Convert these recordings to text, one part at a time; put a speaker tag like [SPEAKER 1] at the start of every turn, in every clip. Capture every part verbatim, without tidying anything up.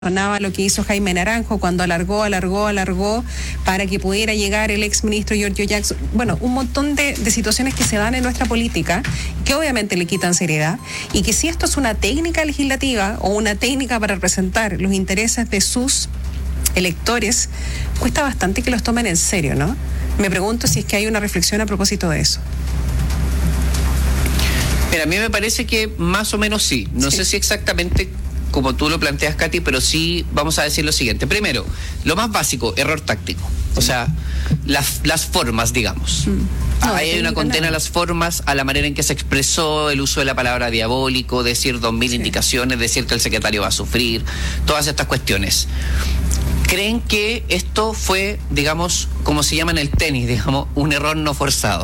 [SPEAKER 1] Sonaba lo que hizo Jaime Naranjo cuando alargó, alargó, alargó para que pudiera llegar el exministro Giorgio Jackson. Bueno, un montón de, de situaciones que se dan en nuestra política que obviamente le quitan seriedad y que si esto es una técnica legislativa o una técnica para representar los intereses de sus electores, cuesta bastante que los tomen en serio, ¿no? Me pregunto si es que hay una reflexión a propósito de eso.
[SPEAKER 2] Mira, a mí me parece que más o menos sí. No sí. sé si exactamente como tú lo planteas, Katy, pero sí vamos a decir lo siguiente. Primero, lo más básico, error táctico. O sea, las, las formas, digamos. Mm. No, Ahí hay una condena a las formas, a la manera en que se expresó, el uso de la palabra diabólico, decir dos mil sí. indicaciones, decir que el secretario va a sufrir, todas estas cuestiones. ¿Creen que esto fue, digamos, como se llama en el tenis, digamos, un error no forzado?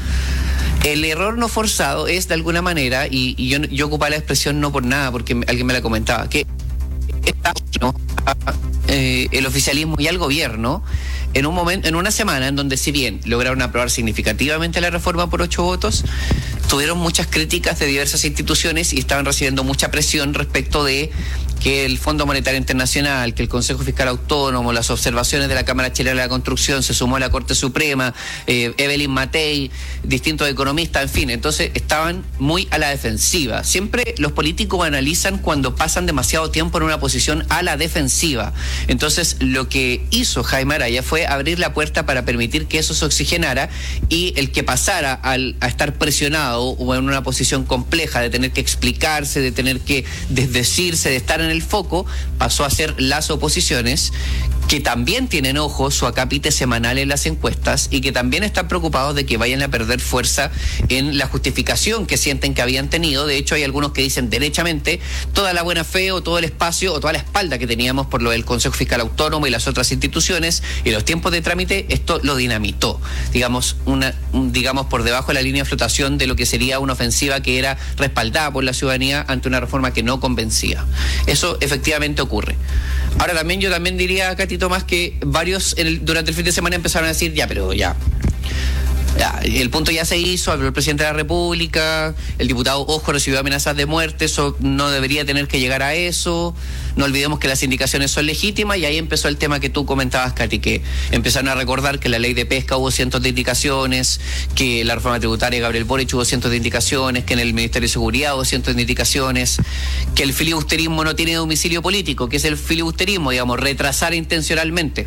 [SPEAKER 2] El error no forzado es de alguna manera, y, y yo, yo ocupaba la expresión no por nada, porque alguien me la comentaba, que está, ¿no? eh, el oficialismo y al gobierno en un momento, en una semana en donde si bien lograron aprobar significativamente la reforma por ocho votos, tuvieron muchas críticas de diversas instituciones y estaban recibiendo mucha presión respecto de que el Fondo Monetario Internacional, que el Consejo Fiscal Autónomo, las observaciones de la Cámara Chilena de la Construcción, se sumó a la Corte Suprema, eh, Evelyn Matei, distintos economistas, en fin, entonces estaban muy a la defensiva. Siempre los políticos analizan cuando pasan demasiado tiempo en una posición a la defensiva. Entonces, lo que hizo Jaime Araya fue abrir la puerta para permitir que eso se oxigenara y el que pasara al, a estar presionado o en una posición compleja de tener que explicarse, de tener que desdecirse, de estar en el foco, pasó a ser las oposiciones, que también tienen ojo su acápite semanal en las encuestas y que también están preocupados de que vayan a perder fuerza en la justificación que sienten que habían tenido. De hecho, hay algunos que dicen derechamente toda la buena fe o todo el espacio o toda la espalda que teníamos por lo del Consejo Fiscal Autónomo y las otras instituciones y los tiempos de trámite, esto lo dinamitó, digamos, una, un, digamos por debajo de la línea de flotación de lo que sería una ofensiva que era respaldada por la ciudadanía ante una reforma que no convencía. Eso efectivamente ocurre. Ahora también yo también diría, Katy Tomás, que varios en el, durante el fin de semana empezaron a decir, ya, pero ya, ya, el punto ya se hizo, habló el presidente de la República, el diputado Ojo recibió amenazas de muerte, eso no debería tener que llegar a eso, no olvidemos que las indicaciones son legítimas, y ahí empezó el tema que tú comentabas, Katy, que empezaron a recordar que en la ley de pesca hubo cientos de indicaciones, que en la reforma tributaria de Gabriel Boric hubo cientos de indicaciones, que en el Ministerio de Seguridad hubo cientos de indicaciones, que el filibusterismo no tiene domicilio político, que es el filibusterismo, digamos, retrasar intencionalmente.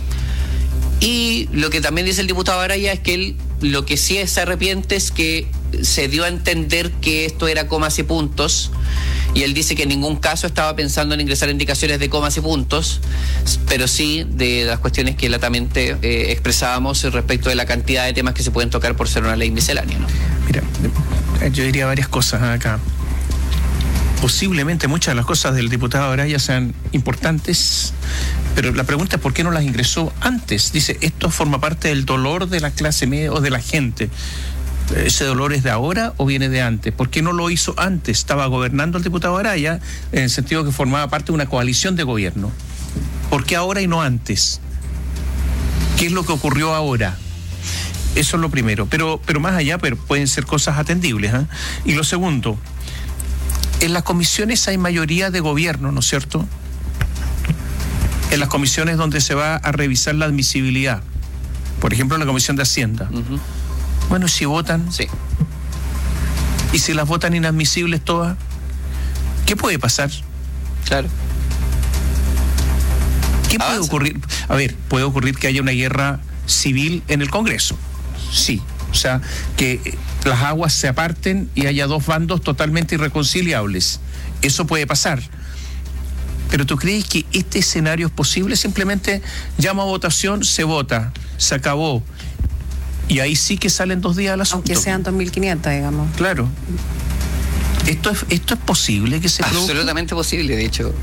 [SPEAKER 2] Y lo que también dice el diputado Araya es que él lo que sí se arrepiente es que se dio a entender que esto era comas y puntos, y él dice que en ningún caso estaba pensando en ingresar indicaciones de comas y puntos, pero sí de las cuestiones que latamente eh, expresábamos respecto de la cantidad de temas que se pueden tocar por ser una ley miscelánea, ¿no?
[SPEAKER 3] Mira, yo diría varias cosas acá. Posiblemente muchas de las cosas del diputado Araya sean importantes, pero la pregunta es ¿por qué no las ingresó antes? Dice, esto forma parte del dolor de la clase media o de la gente. ¿Ese dolor es de ahora o viene de antes? ¿Por qué no lo hizo antes? Estaba gobernando el diputado Araya en el sentido que formaba parte de una coalición de gobierno. ¿Por qué ahora y no antes? ¿Qué es lo que ocurrió ahora? Eso es lo primero. Pero, pero más allá, pero pueden ser cosas atendibles, ¿eh? Y lo segundo, en las comisiones hay mayoría de gobierno, ¿no es cierto? En las comisiones donde se va a revisar la admisibilidad. Por ejemplo, en la Comisión de Hacienda. Uh-huh. Bueno, si votan.
[SPEAKER 2] Sí.
[SPEAKER 3] ¿Y si las votan inadmisibles todas? ¿Qué puede pasar?
[SPEAKER 2] Claro.
[SPEAKER 3] ¿Qué puede ocurrir? A ver, puede ocurrir que haya una guerra civil en el Congreso. Sí. O sea, que las aguas se aparten y haya dos bandos totalmente irreconciliables. Eso puede pasar. ¿Pero tú crees que este escenario es posible? Simplemente llama a votación, se vota, se acabó. Y ahí sí que salen dos días al asunto.
[SPEAKER 1] Aunque sean dos mil quinientos, digamos.
[SPEAKER 3] Claro. ¿Esto es, esto es posible que se produzca?
[SPEAKER 2] Absolutamente posible, de hecho.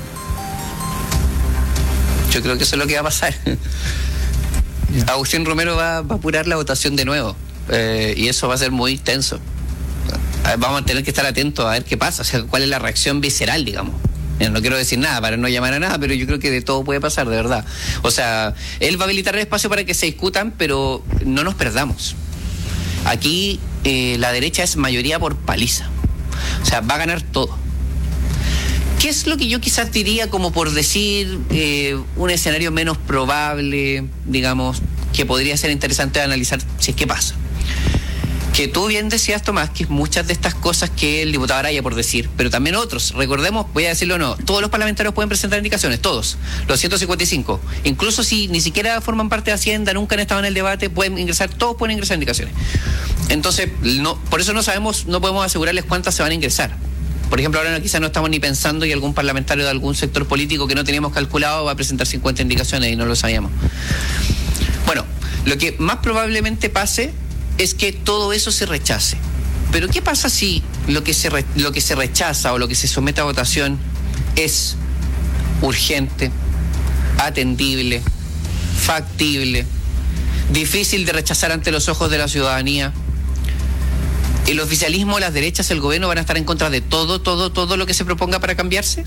[SPEAKER 2] Yo creo que eso es lo que va a pasar. Yeah. Agustín Romero va, va a apurar la votación de nuevo, eh, y eso va a ser muy tenso. Vamos a tener que estar atentos a ver qué pasa, o sea, cuál es la reacción visceral, digamos. No quiero decir nada para no llamar a nada, pero yo creo que de todo puede pasar, de verdad. O sea, él va a habilitar el espacio para que se discutan, pero no nos perdamos. Aquí eh, la derecha es mayoría por paliza. O sea, va a ganar todo. ¿Qué es lo que yo quizás diría como por decir eh, un escenario menos probable, digamos, que podría ser interesante de analizar si es que pasa? Que tú bien decías, Tomás, que muchas de estas cosas que el diputado Araya, por decir, pero también otros, recordemos, voy a decirlo o no, todos los parlamentarios pueden presentar indicaciones, todos, los ciento cincuenta y cinco, incluso si ni siquiera forman parte de Hacienda, nunca han estado en el debate, pueden ingresar, todos pueden ingresar indicaciones. Entonces, no, por eso no sabemos, no podemos asegurarles cuántas se van a ingresar. Por ejemplo, ahora quizás no estamos ni pensando y algún parlamentario de algún sector político que no teníamos calculado va a presentar cincuenta indicaciones y no lo sabíamos. Bueno, lo que más probablemente pase es que todo eso se rechace. Pero ¿qué pasa si lo que se re, lo que se rechaza o lo que se somete a votación es urgente, atendible, factible, difícil de rechazar ante los ojos de la ciudadanía? ¿El oficialismo, las derechas, el gobierno van a estar en contra de todo, todo, todo lo que se proponga para cambiarse?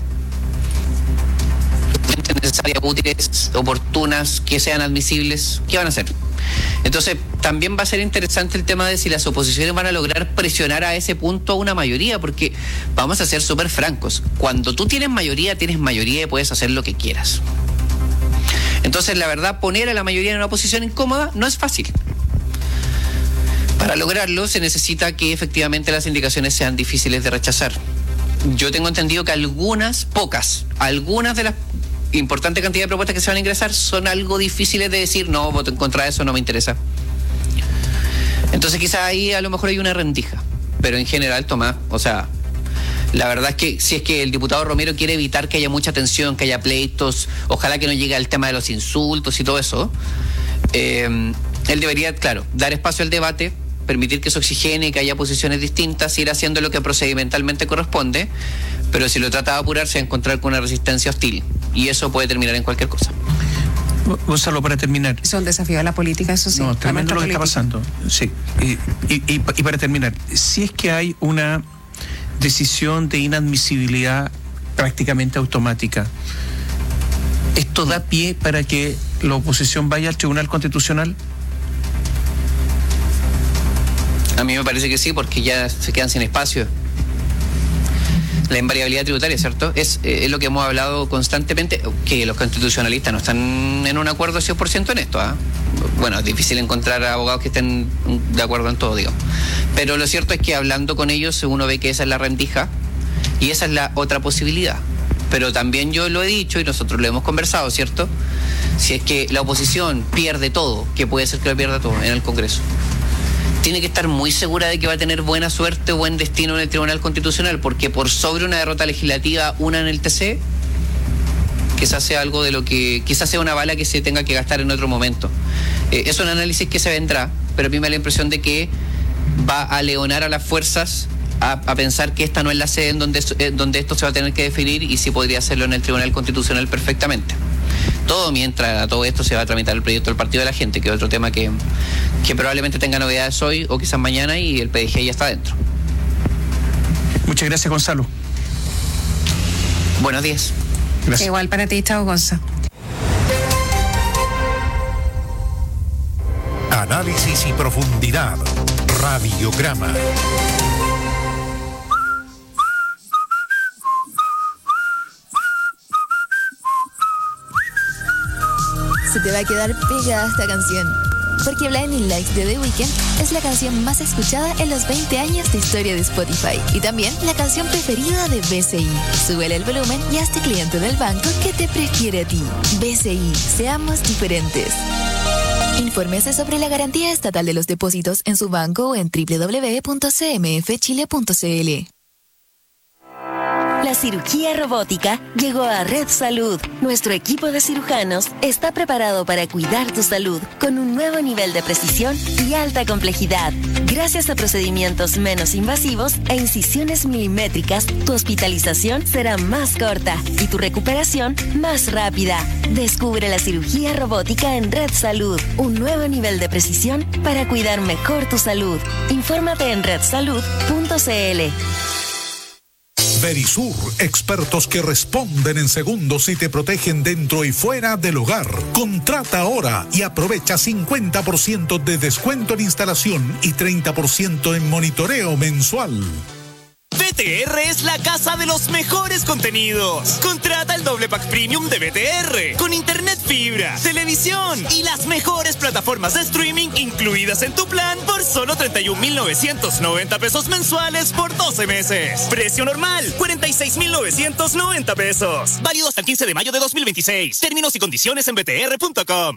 [SPEAKER 2] ¿Necesarias, útiles, oportunas, que sean admisibles? ¿Qué van a hacer? Entonces, también va a ser interesante el tema de si las oposiciones van a lograr presionar a ese punto a una mayoría, porque vamos a ser súper francos. Cuando tú tienes mayoría, tienes mayoría y puedes hacer lo que quieras. Entonces, la verdad, poner a la mayoría en una posición incómoda no es fácil. Para lograrlo, se necesita que efectivamente las indicaciones sean difíciles de rechazar. Yo tengo entendido que algunas, pocas, algunas de las importante cantidad de propuestas que se van a ingresar son algo difíciles de decir, no, voto en contra de eso, no me interesa. Entonces quizás ahí a lo mejor hay una rendija, pero en general, Tomás, o sea, la verdad es que si es que el diputado Romero quiere evitar que haya mucha tensión, que haya pleitos, ojalá que no llegue al tema de los insultos y todo eso, eh, él debería, claro, dar espacio al debate, permitir que se oxigene, que haya posiciones distintas, ir haciendo lo que procedimentalmente corresponde, pero si lo trata de apurar se va a encontrar con una resistencia hostil y eso puede terminar en cualquier cosa.
[SPEAKER 3] Gonzalo, para terminar.
[SPEAKER 1] Es un desafío a la política, eso sí.
[SPEAKER 3] No, tremendo lo que
[SPEAKER 1] política.
[SPEAKER 3] está pasando. Sí. Y, y, y, y para terminar, si es que hay una decisión de inadmisibilidad prácticamente automática, ¿esto da pie para que la oposición vaya al Tribunal Constitucional?
[SPEAKER 2] A mí me parece que sí, porque ya se quedan sin espacio. La invariabilidad tributaria, ¿cierto? Es, eh, es lo que hemos hablado constantemente, que los constitucionalistas no están en un acuerdo cien por ciento en esto. ¿eh? Bueno, es difícil encontrar abogados que estén de acuerdo en todo, digamos. Pero lo cierto es que hablando con ellos uno ve que esa es la rendija y esa es la otra posibilidad. Pero también yo lo he dicho y nosotros lo hemos conversado, ¿cierto? Si es que la oposición pierde todo, que puede ser que lo pierda todo en el Congreso, tiene que estar muy segura de que va a tener buena suerte o buen destino en el Tribunal Constitucional, porque por sobre una derrota legislativa, una en el T C, quizás sea algo de lo que, quizás sea una bala que se tenga que gastar en otro momento. Eh, es un análisis que se vendrá, pero a mí me da la impresión de que va a leonar a las fuerzas a, a pensar que esta no es la sede en donde, eh, donde esto se va a tener que definir y si podría hacerlo en el Tribunal Constitucional perfectamente. Todo mientras a todo esto se va a tramitar el proyecto del Partido de la Gente, que es otro tema que, que probablemente tenga novedades hoy o quizás mañana y el P D G ya está dentro.
[SPEAKER 3] Muchas gracias, Gonzalo.
[SPEAKER 2] Buenos días.
[SPEAKER 3] Gracias.
[SPEAKER 1] Igual para ti, chao, Gonza.
[SPEAKER 4] Análisis y profundidad. Radiograma.
[SPEAKER 5] Se te va a quedar pegada esta canción, porque Blinding Lights de The Weeknd es la canción más escuchada en los veinte años de historia de Spotify y también la canción preferida de B C I. Súbele el volumen y hazte cliente del banco que te prefiere a ti. B C I, seamos diferentes. Infórmese sobre la garantía estatal de los depósitos en su banco o en doble u doble u doble u punto c m f chile punto c l.
[SPEAKER 6] La cirugía robótica llegó a Red Salud. Nuestro equipo de cirujanos está preparado para cuidar tu salud con un nuevo nivel de precisión y alta complejidad. Gracias a procedimientos menos invasivos e incisiones milimétricas, tu hospitalización será más corta y tu recuperación más rápida. Descubre la cirugía robótica en Red Salud, un nuevo nivel de precisión para cuidar mejor tu salud. Infórmate en red salud punto c l.
[SPEAKER 4] Verisur, expertos que responden en segundos y te protegen dentro y fuera del hogar. Contrata ahora y aprovecha cincuenta por ciento de descuento en instalación y treinta por ciento en monitoreo mensual.
[SPEAKER 7] B T R es la casa de los mejores contenidos. Contrata el doble pack premium de B T R con internet fibra, televisión y las mejores plataformas de streaming incluidas en tu plan por solo treinta y un mil novecientos noventa pesos mensuales por doce meses. Precio normal, cuarenta y seis mil novecientos noventa pesos. Válido hasta el quince de mayo de dos mil veintiséis. Términos y condiciones en b t r punto com.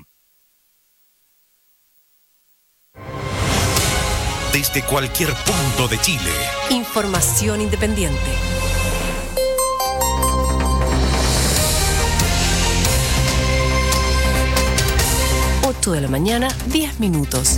[SPEAKER 4] Desde cualquier punto de Chile.
[SPEAKER 8] Información independiente. ocho de la mañana, diez minutos.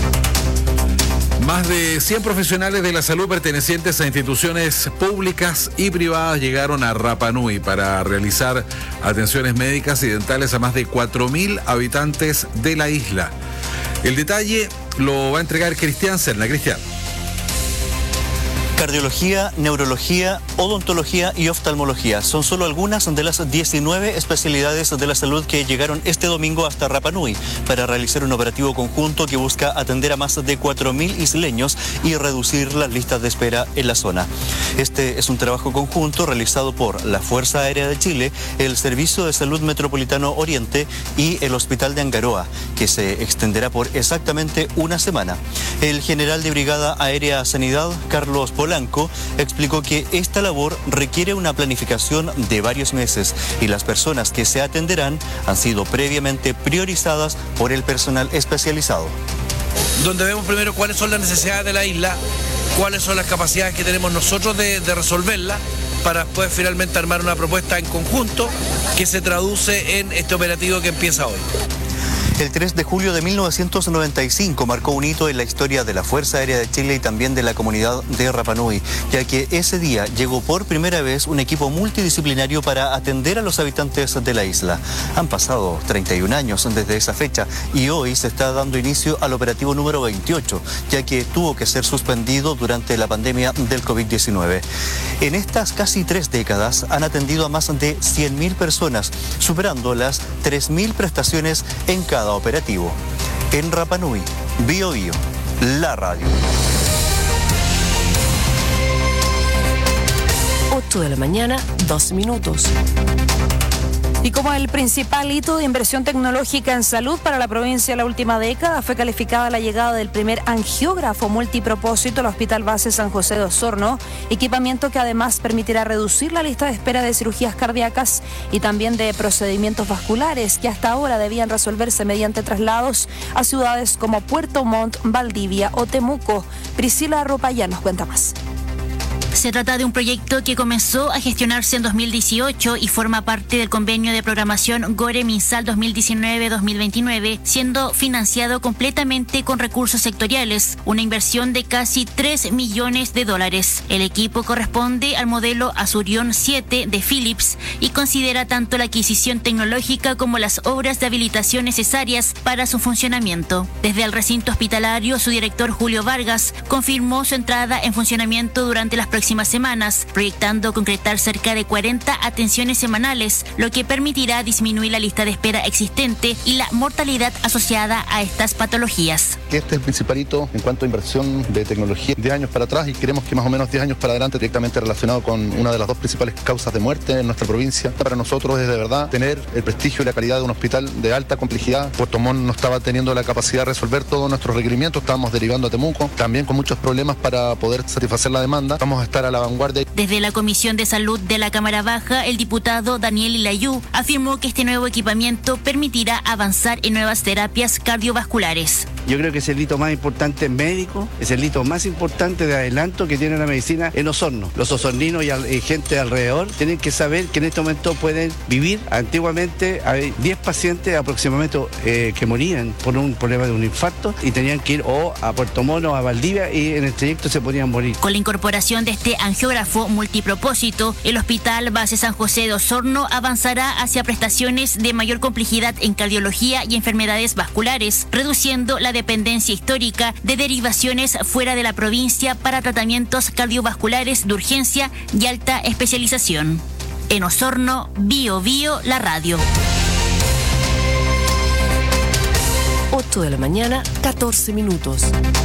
[SPEAKER 9] Más de cien profesionales de la salud pertenecientes a instituciones públicas y privadas llegaron a Rapa Nui para realizar atenciones médicas y dentales a más de cuatro mil habitantes de la isla. El detalle lo va a entregar Cristian Serna. Cristian.
[SPEAKER 10] Cardiología, neurología, odontología y oftalmología son solo algunas de las diecinueve especialidades de la salud que llegaron este domingo hasta Rapa Nui para realizar un operativo conjunto que busca atender a más de cuatro mil isleños y reducir las listas de espera en la zona. Este es un trabajo conjunto realizado por la Fuerza Aérea de Chile, el Servicio de Salud Metropolitano Oriente y el Hospital de Angaroa, que se extenderá por exactamente una semana. El general de Brigada Aérea Sanidad, Carlos Polanco, explicó que esta labor requiere una planificación de varios meses y las personas que se atenderán han sido previamente priorizadas por el personal especializado.
[SPEAKER 11] Donde vemos primero cuáles son las necesidades de la isla, cuáles son las capacidades que tenemos nosotros de, de resolverla, para después finalmente armar una propuesta en conjunto que se traduce en este operativo que empieza hoy.
[SPEAKER 10] El tres de julio de mil novecientos noventa y cinco marcó un hito en la historia de la Fuerza Aérea de Chile y también de la comunidad de Rapa Nui, ya que ese día llegó por primera vez un equipo multidisciplinario para atender a los habitantes de la isla. Han pasado treinta y un años desde esa fecha y hoy se está dando inicio al operativo número veintiocho, ya que tuvo que ser suspendido durante la pandemia del COVID diecinueve. En estas casi tres décadas han atendido a más de cien mil personas, superando las tres mil prestaciones en cada operativo. En Rapa Nui, Bio Bio, la radio.
[SPEAKER 8] ocho de la mañana, dos minutos.
[SPEAKER 12] Y como el principal hito de inversión tecnológica en salud para la provincia en la última década, fue calificada la llegada del primer angiógrafo multipropósito al Hospital Base San José de Osorno, equipamiento que además permitirá reducir la lista de espera de cirugías cardíacas y también de procedimientos vasculares que hasta ahora debían resolverse mediante traslados a ciudades como Puerto Montt, Valdivia o Temuco. Priscila Ropaya nos cuenta más.
[SPEAKER 13] Se trata de un proyecto que comenzó a gestionarse en dos mil dieciocho y forma parte del convenio de programación Gore-Minsal dos mil diecinueve a dos mil veintinueve, siendo financiado completamente con recursos sectoriales, una inversión de casi tres millones de dólares. El equipo corresponde al modelo Azurion siete de Philips y considera tanto la adquisición tecnológica como las obras de habilitación necesarias para su funcionamiento. Desde el recinto hospitalario, su director Julio Vargas confirmó su entrada en funcionamiento durante las próximas semanas, proyectando concretar cerca de cuarenta atenciones semanales, lo que permitirá disminuir la lista de espera existente y la mortalidad asociada a estas patologías.
[SPEAKER 14] Este es el principal hito en cuanto a inversión de tecnología de años para atrás y queremos que más o menos diez años para adelante, directamente relacionado con una de las dos principales causas de muerte en nuestra provincia. Para nosotros es de verdad tener el prestigio y la calidad de un hospital de alta complejidad. Puerto Montt no estaba teniendo la capacidad de resolver todos nuestros requerimientos, estábamos derivando a Temuco, también con muchos problemas para poder satisfacer la demanda. Vamos a estar a la vanguardia.
[SPEAKER 13] Desde la Comisión de Salud de la Cámara Baja, el diputado Daniel Ilayú afirmó que este nuevo equipamiento permitirá avanzar en nuevas terapias cardiovasculares.
[SPEAKER 15] Yo creo que es el hito más importante médico, es el hito más importante de adelanto que tiene la medicina en Osorno. Los osorninos y, al, y gente alrededor tienen que saber que en este momento pueden vivir. Antiguamente hay diez pacientes aproximadamente eh, que morían por un problema de un infarto y tenían que ir o a Puerto Montt o a Valdivia y en el trayecto se podían morir.
[SPEAKER 13] Con la incorporación de este angiógrafo multipropósito, el Hospital Base San José de Osorno avanzará hacia prestaciones de mayor complejidad en cardiología y enfermedades vasculares, reduciendo la dependencia histórica de derivaciones fuera de la provincia para tratamientos cardiovasculares de urgencia y alta especialización. En Osorno, Bio Bio, la radio.
[SPEAKER 8] ocho de la mañana, catorce minutos.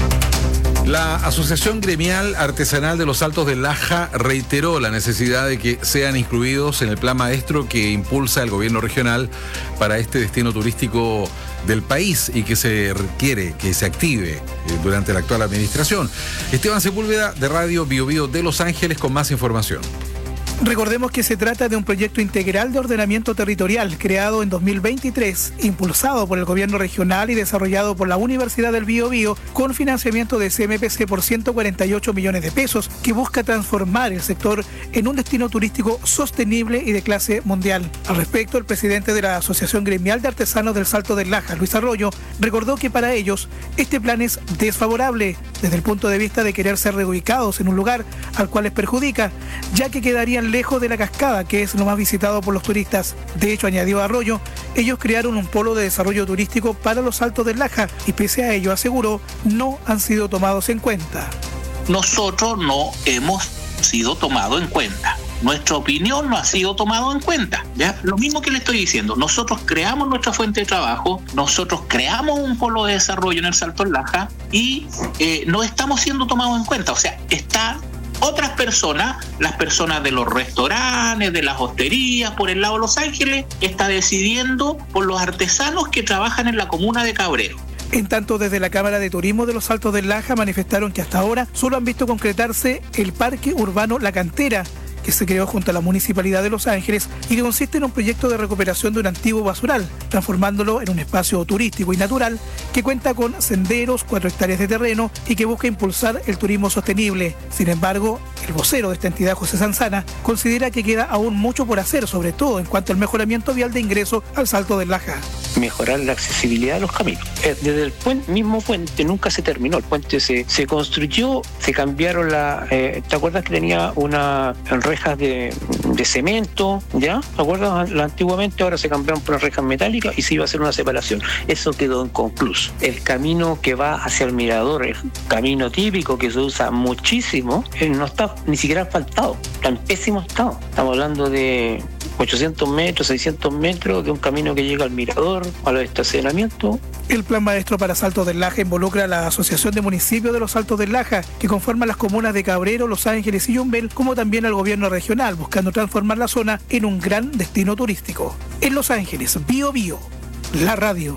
[SPEAKER 9] La Asociación Gremial Artesanal de los Altos del Laja reiteró la necesidad de que sean incluidos en el plan maestro que impulsa el gobierno regional para este destino turístico del país y que se requiere que se active durante la actual administración. Esteban Sepúlveda, de Radio Bio Bio de Los Ángeles, con más información.
[SPEAKER 16] Recordemos que se trata de un proyecto integral de ordenamiento territorial creado en dos mil veintitrés, impulsado por el gobierno regional y desarrollado por la Universidad del Biobío con financiamiento de C M P C por ciento cuarenta y ocho millones de pesos, que busca transformar el sector en un destino turístico sostenible y de clase mundial. Al respecto, el presidente de la Asociación Gremial de Artesanos del Salto del Laja, Luis Arroyo, recordó que para ellos este plan es desfavorable desde el punto de vista de querer ser reubicados en un lugar al cual les perjudica, ya que quedarían lejos de la cascada, que es lo más visitado por los turistas. De hecho, añadió Arroyo, ellos crearon un polo de desarrollo turístico para los Altos del Laja y pese a ello, aseguró, no han sido tomados en cuenta.
[SPEAKER 17] Nosotros no hemos sido tomados en cuenta. Nuestra opinión no ha sido tomada en cuenta, ¿ya? Lo mismo que le estoy diciendo, nosotros creamos nuestra fuente de trabajo, nosotros creamos un polo de desarrollo en el Salto del Laja y eh, no estamos siendo tomados en cuenta. O sea, está otras personas, las personas de los restaurantes, de las hosterías, por el lado de Los Ángeles, está decidiendo por los artesanos que trabajan en la comuna de Cabrero.
[SPEAKER 16] En tanto, desde la Cámara de Turismo de los Altos del Laja manifestaron que hasta ahora solo han visto concretarse el Parque Urbano La Cantera, que se creó junto a la Municipalidad de Los Ángeles y que consiste en un proyecto de recuperación de un antiguo basural, transformándolo en un espacio turístico y natural que cuenta con senderos, cuatro hectáreas de terreno y que busca impulsar el turismo sostenible. Sin embargo, el vocero de esta entidad, José Sanzana, considera que queda aún mucho por hacer, sobre todo en cuanto al mejoramiento vial de ingreso al Salto del Laja.
[SPEAKER 18] Mejorar la accesibilidad de los caminos. Desde el puente, mismo puente nunca se terminó, el puente se, se construyó, se cambiaron la... Eh, ¿te acuerdas que tenía una rejas de, de cemento? ¿Ya? ¿Te acuerdas? Antiguamente ahora se cambiaron por unas rejas metálicas y se iba a hacer una separación. Eso quedó inconcluso. El camino que va hacia el mirador, el camino típico que se usa muchísimo, no está ni siquiera asfaltado, está en pésimo estado. Estamos hablando de ochocientos metros, seiscientos metros de un camino que llega al mirador, a los estacionamientos.
[SPEAKER 16] El plan maestro para Saltos del Laja involucra a la Asociación de Municipios de los Altos del Laja, que conforman las comunas de Cabrero, Los Ángeles y Yumbel, como también al gobierno regional, buscando transformar la zona en un gran destino turístico. En Los Ángeles, Bio Bio, la radio.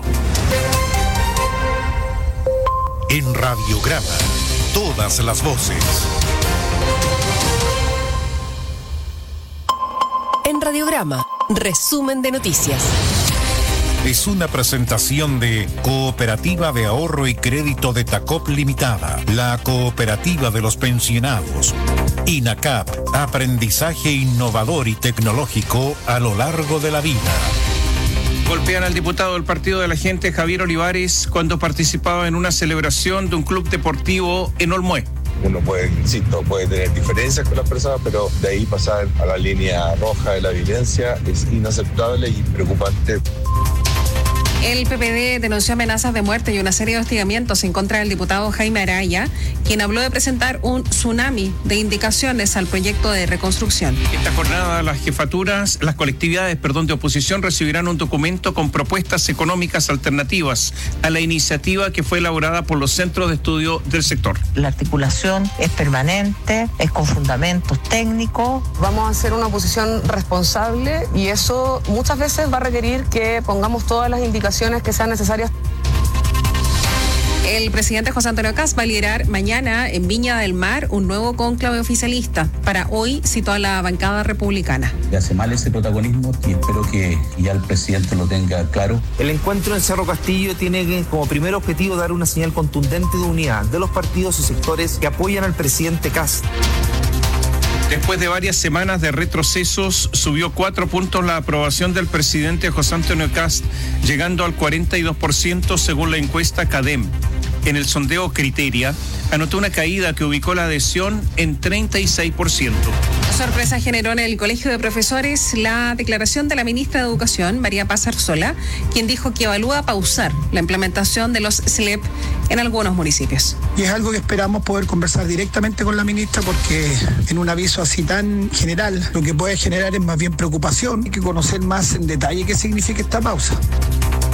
[SPEAKER 4] En Radiograma, todas las voces.
[SPEAKER 8] En Radiograma, resumen de noticias.
[SPEAKER 4] Es una presentación de Cooperativa de Ahorro y Crédito de Tacop Limitada, la cooperativa de los pensionados. INACAP, aprendizaje innovador y tecnológico a lo largo de la vida.
[SPEAKER 3] Golpean al diputado del Partido de la Gente, Javier Olivares, cuando participaba en una celebración de un club deportivo en Olmué.
[SPEAKER 19] Uno puede, insisto, puede tener diferencias con las personas, pero de ahí pasar a la línea roja de la violencia es inaceptable y preocupante.
[SPEAKER 1] El P P D denunció amenazas de muerte y una serie de hostigamientos en contra del diputado Jaime Araya, quien habló de presentar un tsunami de indicaciones al proyecto de reconstrucción.
[SPEAKER 3] Esta jornada las jefaturas, las colectividades, perdón, de oposición recibirán un documento con propuestas económicas alternativas a la iniciativa que fue elaborada por los centros de estudio del sector.
[SPEAKER 20] La articulación es permanente, es con fundamentos técnicos.
[SPEAKER 21] Vamos a hacer una oposición responsable y eso muchas veces va a requerir que pongamos todas las indicaciones que sean necesarias.
[SPEAKER 1] El presidente José Antonio Kast va a liderar mañana en Viña del Mar un nuevo cónclave oficialista. Para hoy citó a la bancada republicana.
[SPEAKER 22] Le hace mal ese protagonismo y espero que ya el presidente lo tenga claro.
[SPEAKER 23] El encuentro en Cerro Castillo tiene como primer objetivo dar una señal contundente de unidad de los partidos y sectores que apoyan al presidente Kast.
[SPEAKER 3] Después de varias semanas de retrocesos, subió cuatro puntos la aprobación del presidente José Antonio Kast, llegando al cuarenta y dos por ciento según la encuesta CADEM. En el sondeo Criteria, anotó una caída que ubicó la adhesión en treinta y seis por ciento.
[SPEAKER 1] Sorpresa generó en el Colegio de Profesores la declaración de la ministra de Educación, María Paz Arzola, quien dijo que evalúa pausar la implementación de los S L E P en algunos municipios.
[SPEAKER 24] Y es algo que esperamos poder conversar directamente con la ministra porque en un aviso así tan general lo que puede generar es más bien preocupación y que conocer más en detalle qué significa esta pausa.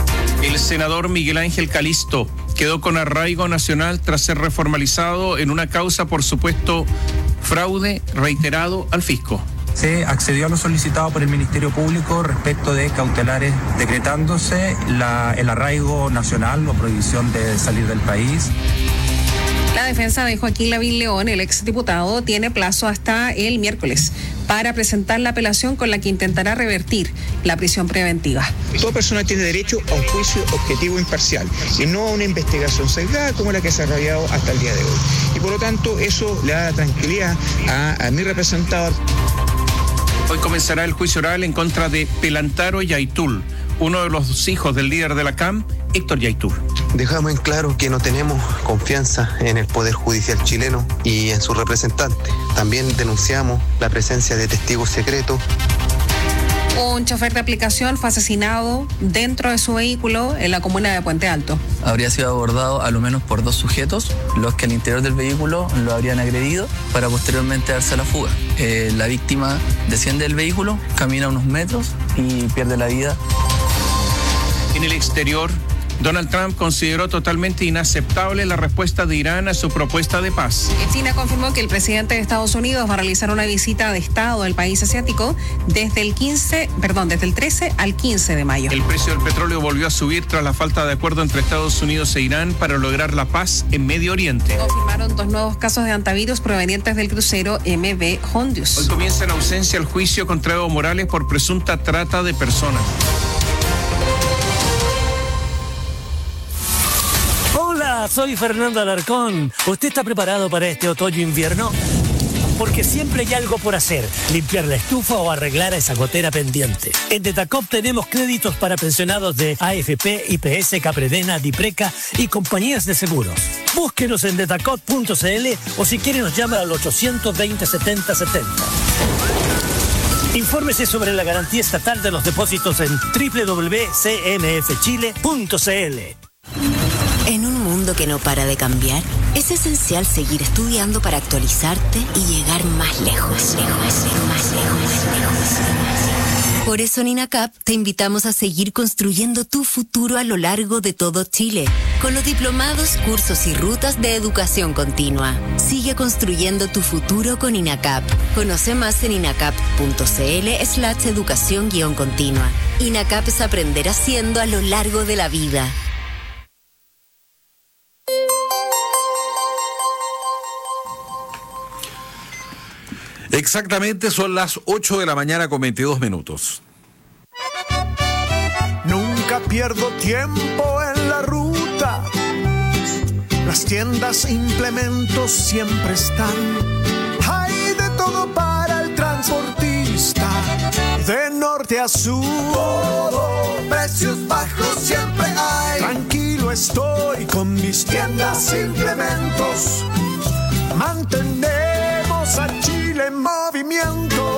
[SPEAKER 3] El senador Miguel Ángel Calisto quedó con arraigo nacional tras ser reformalizado en una causa por supuesto fraude reiterado al fisco.
[SPEAKER 2] Se accedió a lo solicitado por el Ministerio Público respecto de cautelares decretándose la, el arraigo nacional o prohibición de salir del país.
[SPEAKER 1] La defensa de Joaquín Lavín León, el exdiputado, tiene plazo hasta el miércoles para presentar la apelación con la que intentará revertir la prisión preventiva.
[SPEAKER 5] Toda persona tiene derecho a un juicio objetivo e imparcial y no a una investigación sesgada como la que se ha desarrollado hasta el día de hoy. Y por lo tanto, eso le da tranquilidad a, a mi representado.
[SPEAKER 3] Hoy comenzará el juicio oral en contra de Pelantaro Yaitul, uno de los hijos del líder de la C A M, Héctor Yaitul.
[SPEAKER 6] Dejamos en claro que no tenemos confianza en el Poder Judicial chileno y en su representante. También denunciamos la presencia de testigos secretos.
[SPEAKER 1] Un chofer de aplicación fue asesinado dentro de su vehículo en la comuna de Puente Alto.
[SPEAKER 7] Habría sido abordado a lo menos por dos sujetos, los que al interior del vehículo lo habrían agredido para posteriormente darse a la fuga. Eh, la víctima desciende del vehículo, camina unos metros y pierde la vida.
[SPEAKER 3] En el exterior, Donald Trump consideró totalmente inaceptable la respuesta de Irán a su propuesta de paz.
[SPEAKER 1] China confirmó que el presidente de Estados Unidos va a realizar una visita de Estado al país asiático desde el quince, perdón, desde el trece al quince de mayo.
[SPEAKER 3] El precio del petróleo volvió a subir tras la falta de acuerdo entre Estados Unidos e Irán para lograr la paz en Medio Oriente.
[SPEAKER 1] Confirmaron dos nuevos casos de hantavirus provenientes del crucero M V Hondius.
[SPEAKER 3] Hoy comienza en ausencia el juicio contra Evo Morales por presunta trata de personas.
[SPEAKER 25] Hola, soy Fernando Alarcón. ¿Usted está preparado para este otoño-invierno? Porque siempre hay algo por hacer, limpiar la estufa o arreglar esa gotera pendiente. En Detacop tenemos créditos para pensionados de A F P, I P S, Capredena, Dipreca y compañías de seguros. Búsquenos en detacop punto c l o si quiere nos llama al ochocientos veinte, setenta setenta. Infórmese sobre la garantía estatal de los depósitos en doble u doble u doble u punto c m f chile punto c l.
[SPEAKER 26] En un mundo que no para de cambiar, es esencial seguir estudiando para actualizarte y llegar más lejos, lejos, lejos, más lejos, más lejos. Por eso en INACAP te invitamos a seguir construyendo tu futuro a lo largo de todo Chile, con los diplomados, cursos y rutas de educación continua. Sigue construyendo tu futuro con INACAP. Conoce más en inacap punto c l slash educación guión continua. INACAP es aprender haciendo a lo largo de la vida.
[SPEAKER 9] Exactamente, son las ocho de la mañana con veintidós minutos.
[SPEAKER 27] Nunca pierdo tiempo en la ruta. Las tiendas e implementos siempre están. Hay de todo para el transportista. De norte a sur, todo, precios bajos siempre hay. Tranquilo estoy con mis tiendas e implementos. Mantenemos a Chile en movimiento.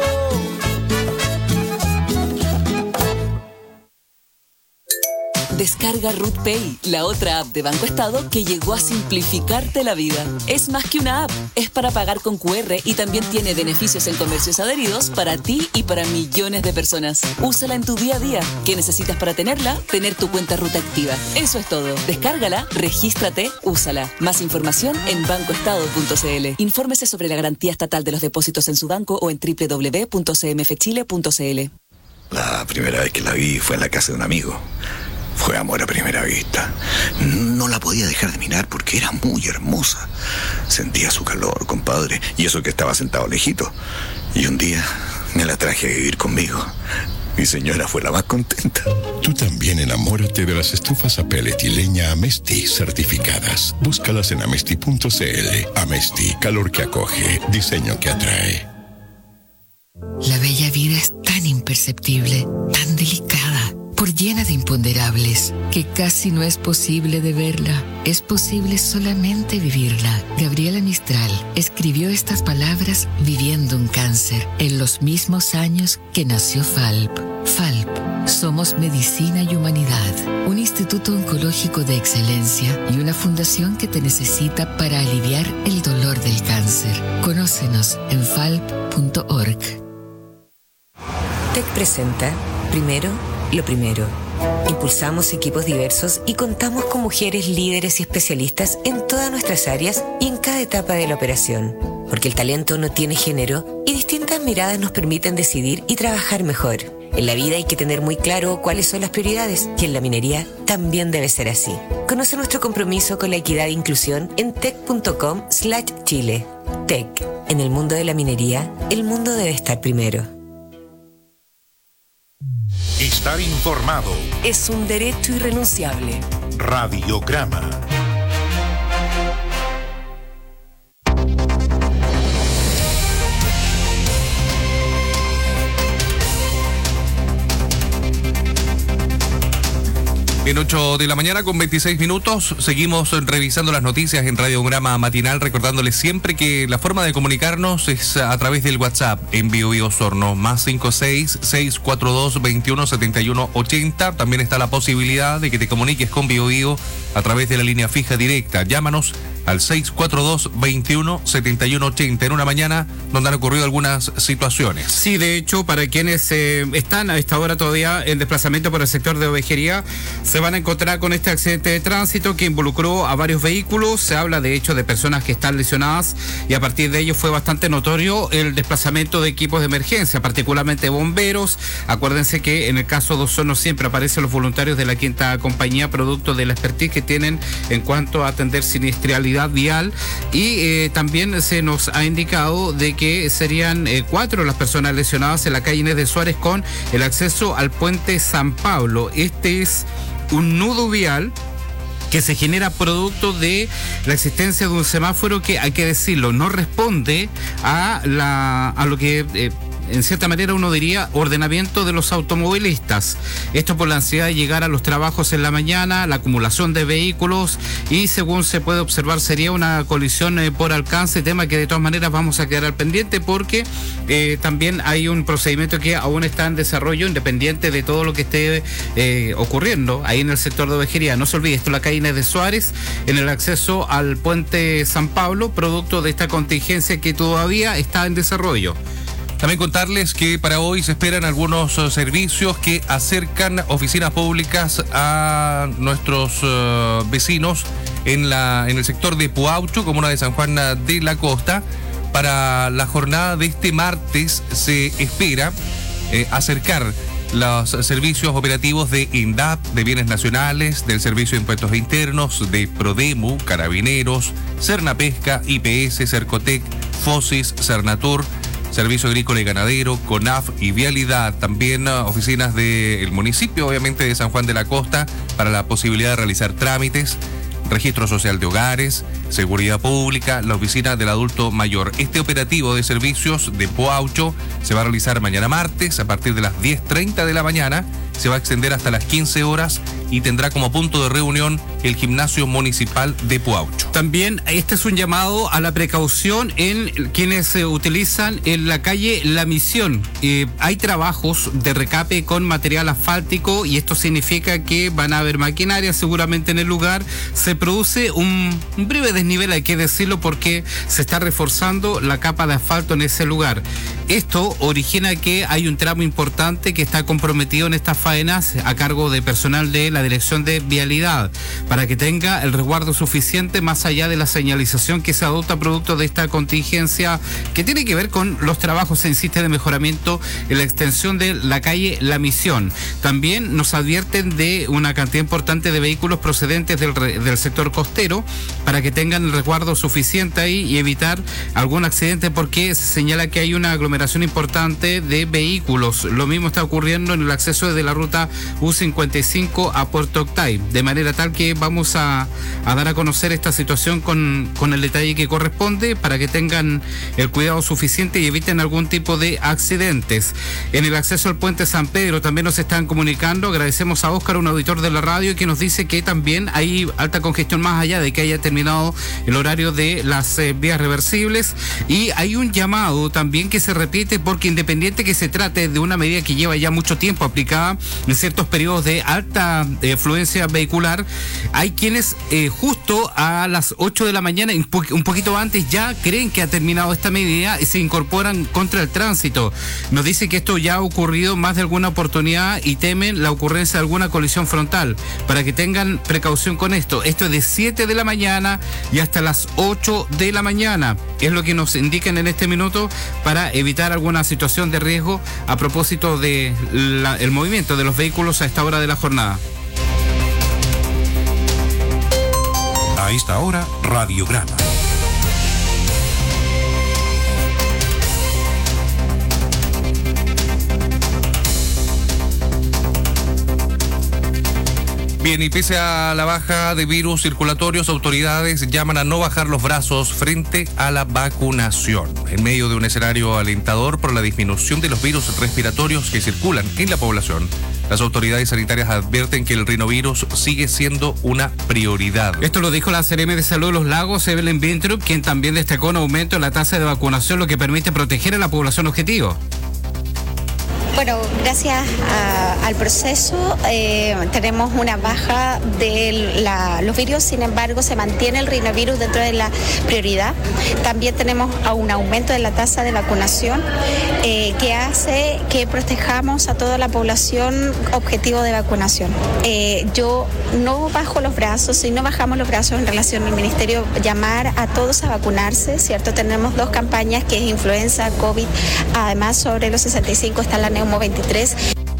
[SPEAKER 28] Descarga Ruth Pay, la otra app de Banco Estado que llegó a simplificarte la vida. Es más que una app, es para pagar con cu erre y también tiene beneficios en comercios adheridos para ti y para millones de personas. Úsala en tu día a día. ¿Qué necesitas para tenerla? Tener tu cuenta Ruth activa. Eso es todo. Descárgala, regístrate, úsala. Más información en banco estado punto c l. Infórmese sobre la garantía estatal de los depósitos en su banco o en doble u doble u doble u punto c m f chile punto c l.
[SPEAKER 29] La primera vez que la vi fue en la casa de un amigo. Fue amor a primera vista. No la podía dejar de mirar porque era muy hermosa. Sentía su calor, compadre, y eso que estaba sentado lejito. Y un día me la traje a vivir conmigo. Mi señora fue la más contenta.
[SPEAKER 30] Tú también enamórate de las estufas a pellet y leña Amesti certificadas. Búscalas en amesti punto c l. Amesti, calor que acoge, diseño que atrae.
[SPEAKER 31] La bella vida es tan imperceptible, tan delicada, por llena de imponderables, que casi no es posible de verla. Es posible solamente vivirla. Gabriela Mistral escribió estas palabras viviendo un cáncer en los mismos años que nació FALP. FALP, somos medicina y humanidad, un instituto oncológico de excelencia y una fundación que te necesita para aliviar el dolor del cáncer. Conócenos en falp punto org.
[SPEAKER 32] T E C presenta Primero, lo primero.
[SPEAKER 4] Impulsamos equipos diversos y contamos con mujeres líderes y especialistas en todas nuestras áreas y en cada etapa de la operación. Porque el talento no tiene género y distintas miradas nos permiten decidir y trabajar mejor. En la vida hay que tener muy claro cuáles son las prioridades y en la minería también debe ser así. Conoce nuestro compromiso con la equidad e inclusión en tec.com slash chile. Tec. En el mundo de la minería, el mundo debe estar primero.
[SPEAKER 8] Estar informado
[SPEAKER 28] es un derecho irrenunciable.
[SPEAKER 8] Radiograma.
[SPEAKER 10] En ocho de la mañana con veintiséis minutos, seguimos revisando las noticias en Radiograma Matinal, recordándoles siempre que la forma de comunicarnos es a través del WhatsApp en Bio Bio Osorno, más cinco seis, seis cuatro dos, veintiuno setenta y uno ochenta. También está la posibilidad de que te comuniques con Bio Bio a través de la línea fija directa. Llámanos al seis cuatro dos, veintiuno setenta y uno ochenta en una mañana donde han ocurrido algunas situaciones.
[SPEAKER 11] Sí, de hecho, para quienes eh, están a esta hora todavía en desplazamiento por el sector de Ovejería, se van a encontrar con este accidente de tránsito que involucró a varios vehículos. Se habla de hecho de personas que están lesionadas y a partir de ello fue bastante notorio el desplazamiento de equipos de emergencia, particularmente bomberos. Acuérdense que en el caso de Osorno siempre aparecen los voluntarios de la quinta compañía, producto de la expertise que tienen en cuanto a atender siniestralidad vial, y eh, también se nos ha indicado de que serían eh, cuatro las personas lesionadas en la calle Inés de Suárez con el acceso al puente San Pablo. Este es un nudo vial que se genera producto de la existencia de un semáforo que, hay que decirlo, no responde a la a lo que eh, en cierta manera uno diría ordenamiento de los automovilistas. Esto por la ansiedad de llegar a los trabajos en la mañana, la acumulación de vehículos y según se puede observar sería una colisión eh, por alcance, tema que de todas maneras vamos a quedar al pendiente porque eh, también hay un procedimiento que aún está en desarrollo independiente de todo lo que esté eh, ocurriendo ahí en el sector de Ovejería. No se olvide, esto es la calle Inés de Suárez en el acceso al puente San Pablo, producto de esta contingencia que todavía está en desarrollo.
[SPEAKER 10] También contarles que para hoy se esperan algunos uh, servicios que acercan oficinas públicas a nuestros uh, vecinos en, la, en el sector de Puaucho, comuna de San Juan de la Costa. Para la jornada de este martes se espera eh, acercar los servicios operativos de INDAP, de Bienes Nacionales, del Servicio de Impuestos Internos, de Prodemu, Carabineros, Cernapesca, I P S, Cercotec, Fosis, Cernatur, Servicio Agrícola y Ganadero, CONAF y Vialidad. También uh, oficinas del municipio, obviamente de San Juan de la Costa, para la posibilidad de realizar trámites, registro social de hogares, seguridad pública, la oficina del adulto mayor. Este operativo de servicios de Puaucho se va a realizar mañana martes a partir de las diez treinta de la mañana. Se va a extender hasta las quince horas y tendrá como punto de reunión el gimnasio municipal de Puaucho.
[SPEAKER 11] También este es un llamado a la precaución en quienes se utilizan en la calle La Misión. Eh, hay trabajos de recape con material asfáltico y esto significa que van a haber maquinaria seguramente en el lugar. Se produce un, un breve desnivel, hay que decirlo, porque se está reforzando la capa de asfalto en ese lugar. Esto origina que hay un tramo importante que está comprometido en estas faenas a cargo de personal de la Dirección de Vialidad para que tenga el resguardo suficiente más allá de la señalización que se adopta producto de esta contingencia que tiene que ver con los trabajos, se insiste, de mejoramiento en la extensión de la calle La Misión. También nos advierten de una cantidad importante de vehículos procedentes del, del sector costero para que tengan el resguardo suficiente ahí y evitar algún accidente porque se señala que hay una aglomeración importante de vehículos. Lo mismo está ocurriendo en el acceso de la ruta U cincuenta y cinco a Puerto Octay, de manera tal que vamos a, a dar a conocer esta situación con, con el detalle que corresponde para que tengan el cuidado suficiente y eviten algún tipo de accidentes. En el acceso al puente San Pedro también nos están comunicando, agradecemos a Óscar, un auditor de la radio, que nos dice que también hay alta congestión más allá de que haya terminado el horario de las eh, vías reversibles. Y hay un llamado también que se repite porque independiente que se trate de una medida que lleva ya mucho tiempo aplicada en ciertos periodos de alta eh, afluencia vehicular, hay quienes eh, justo a las ocho de la mañana, un, po- un poquito antes, ya creen que ha terminado esta medida y se incorporan contra el tránsito. Nos dice que esto ya ha ocurrido más de alguna oportunidad y temen la ocurrencia de alguna colisión frontal. Para que tengan precaución con esto. Esto es de siete de la mañana y hasta las ocho de la mañana. Es lo que nos indican en este minuto para evitar alguna situación de riesgo a propósito de la, el movimiento de los vehículos a esta hora de la jornada.
[SPEAKER 8] A esta hora, Radiograma.
[SPEAKER 10] Bien, y pese a la baja de virus circulatorios, autoridades llaman a no bajar los brazos frente a la vacunación. En medio de un escenario alentador por la disminución de los virus respiratorios que circulan en la población, las autoridades sanitarias advierten que el rinovirus sigue siendo una prioridad.
[SPEAKER 11] Esto lo dijo la C R M de Salud de Los Lagos, Evelyn Bintrup, quien también destacó un aumento en la tasa de vacunación, lo que permite proteger a la población objetivo.
[SPEAKER 12] Bueno, gracias a, al proceso eh, tenemos una baja de la, los virus, sin embargo se mantiene el rinovirus dentro de la prioridad. También tenemos a un aumento de la tasa de vacunación eh, que hace que protejamos a toda la población objetivo de vacunación. Eh, yo no bajo los brazos, si no bajamos los brazos en relación al Ministerio, llamar a todos a vacunarse, ¿cierto? Tenemos dos campañas que es influenza, COVID, además sobre los sesenta y cinco está la neumonía veintitrés.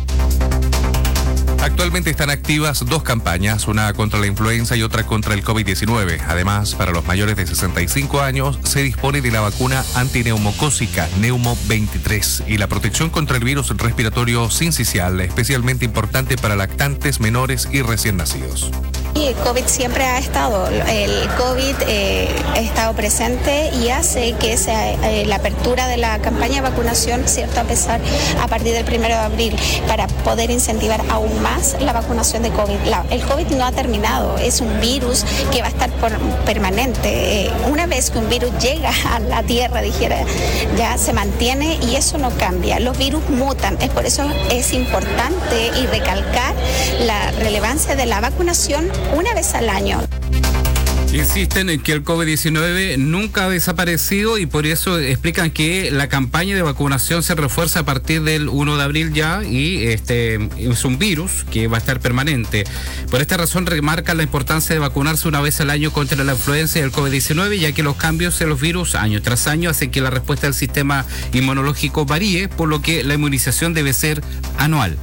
[SPEAKER 10] Actualmente están activas dos campañas, una contra la influenza y otra contra el COVID diecinueve. Además, para los mayores de sesenta y cinco años se dispone de la vacuna antineumocócica Neumo veintitrés y la protección contra el virus respiratorio sincicial, especialmente importante para lactantes, menores y recién nacidos.
[SPEAKER 12] Y el COVID siempre ha estado, el COVID eh, ha estado presente y hace que sea, eh, la apertura de la campaña de vacunación, ¿cierto?, a pesar a partir del primero de abril, para poder incentivar aún más la vacunación de COVID. La, el COVID no ha terminado, es un virus que va a estar por, permanente. Eh, una vez que un virus llega a la Tierra, dijera, ya se mantiene y eso no cambia. Los virus mutan, es por eso es importante y recalcar la relevancia de la vacunación una vez al año.
[SPEAKER 11] Insisten en que el COVID diecinueve nunca ha desaparecido y por eso explican que la campaña de vacunación se refuerza a partir del primero de abril ya y este es un virus que va a estar permanente. Por esta razón remarcan la importancia de vacunarse una vez al año contra la influenza y el COVID diecinueve, ya que los cambios en los virus año tras año hacen que la respuesta del sistema inmunológico varíe, por lo que la inmunización debe ser anual.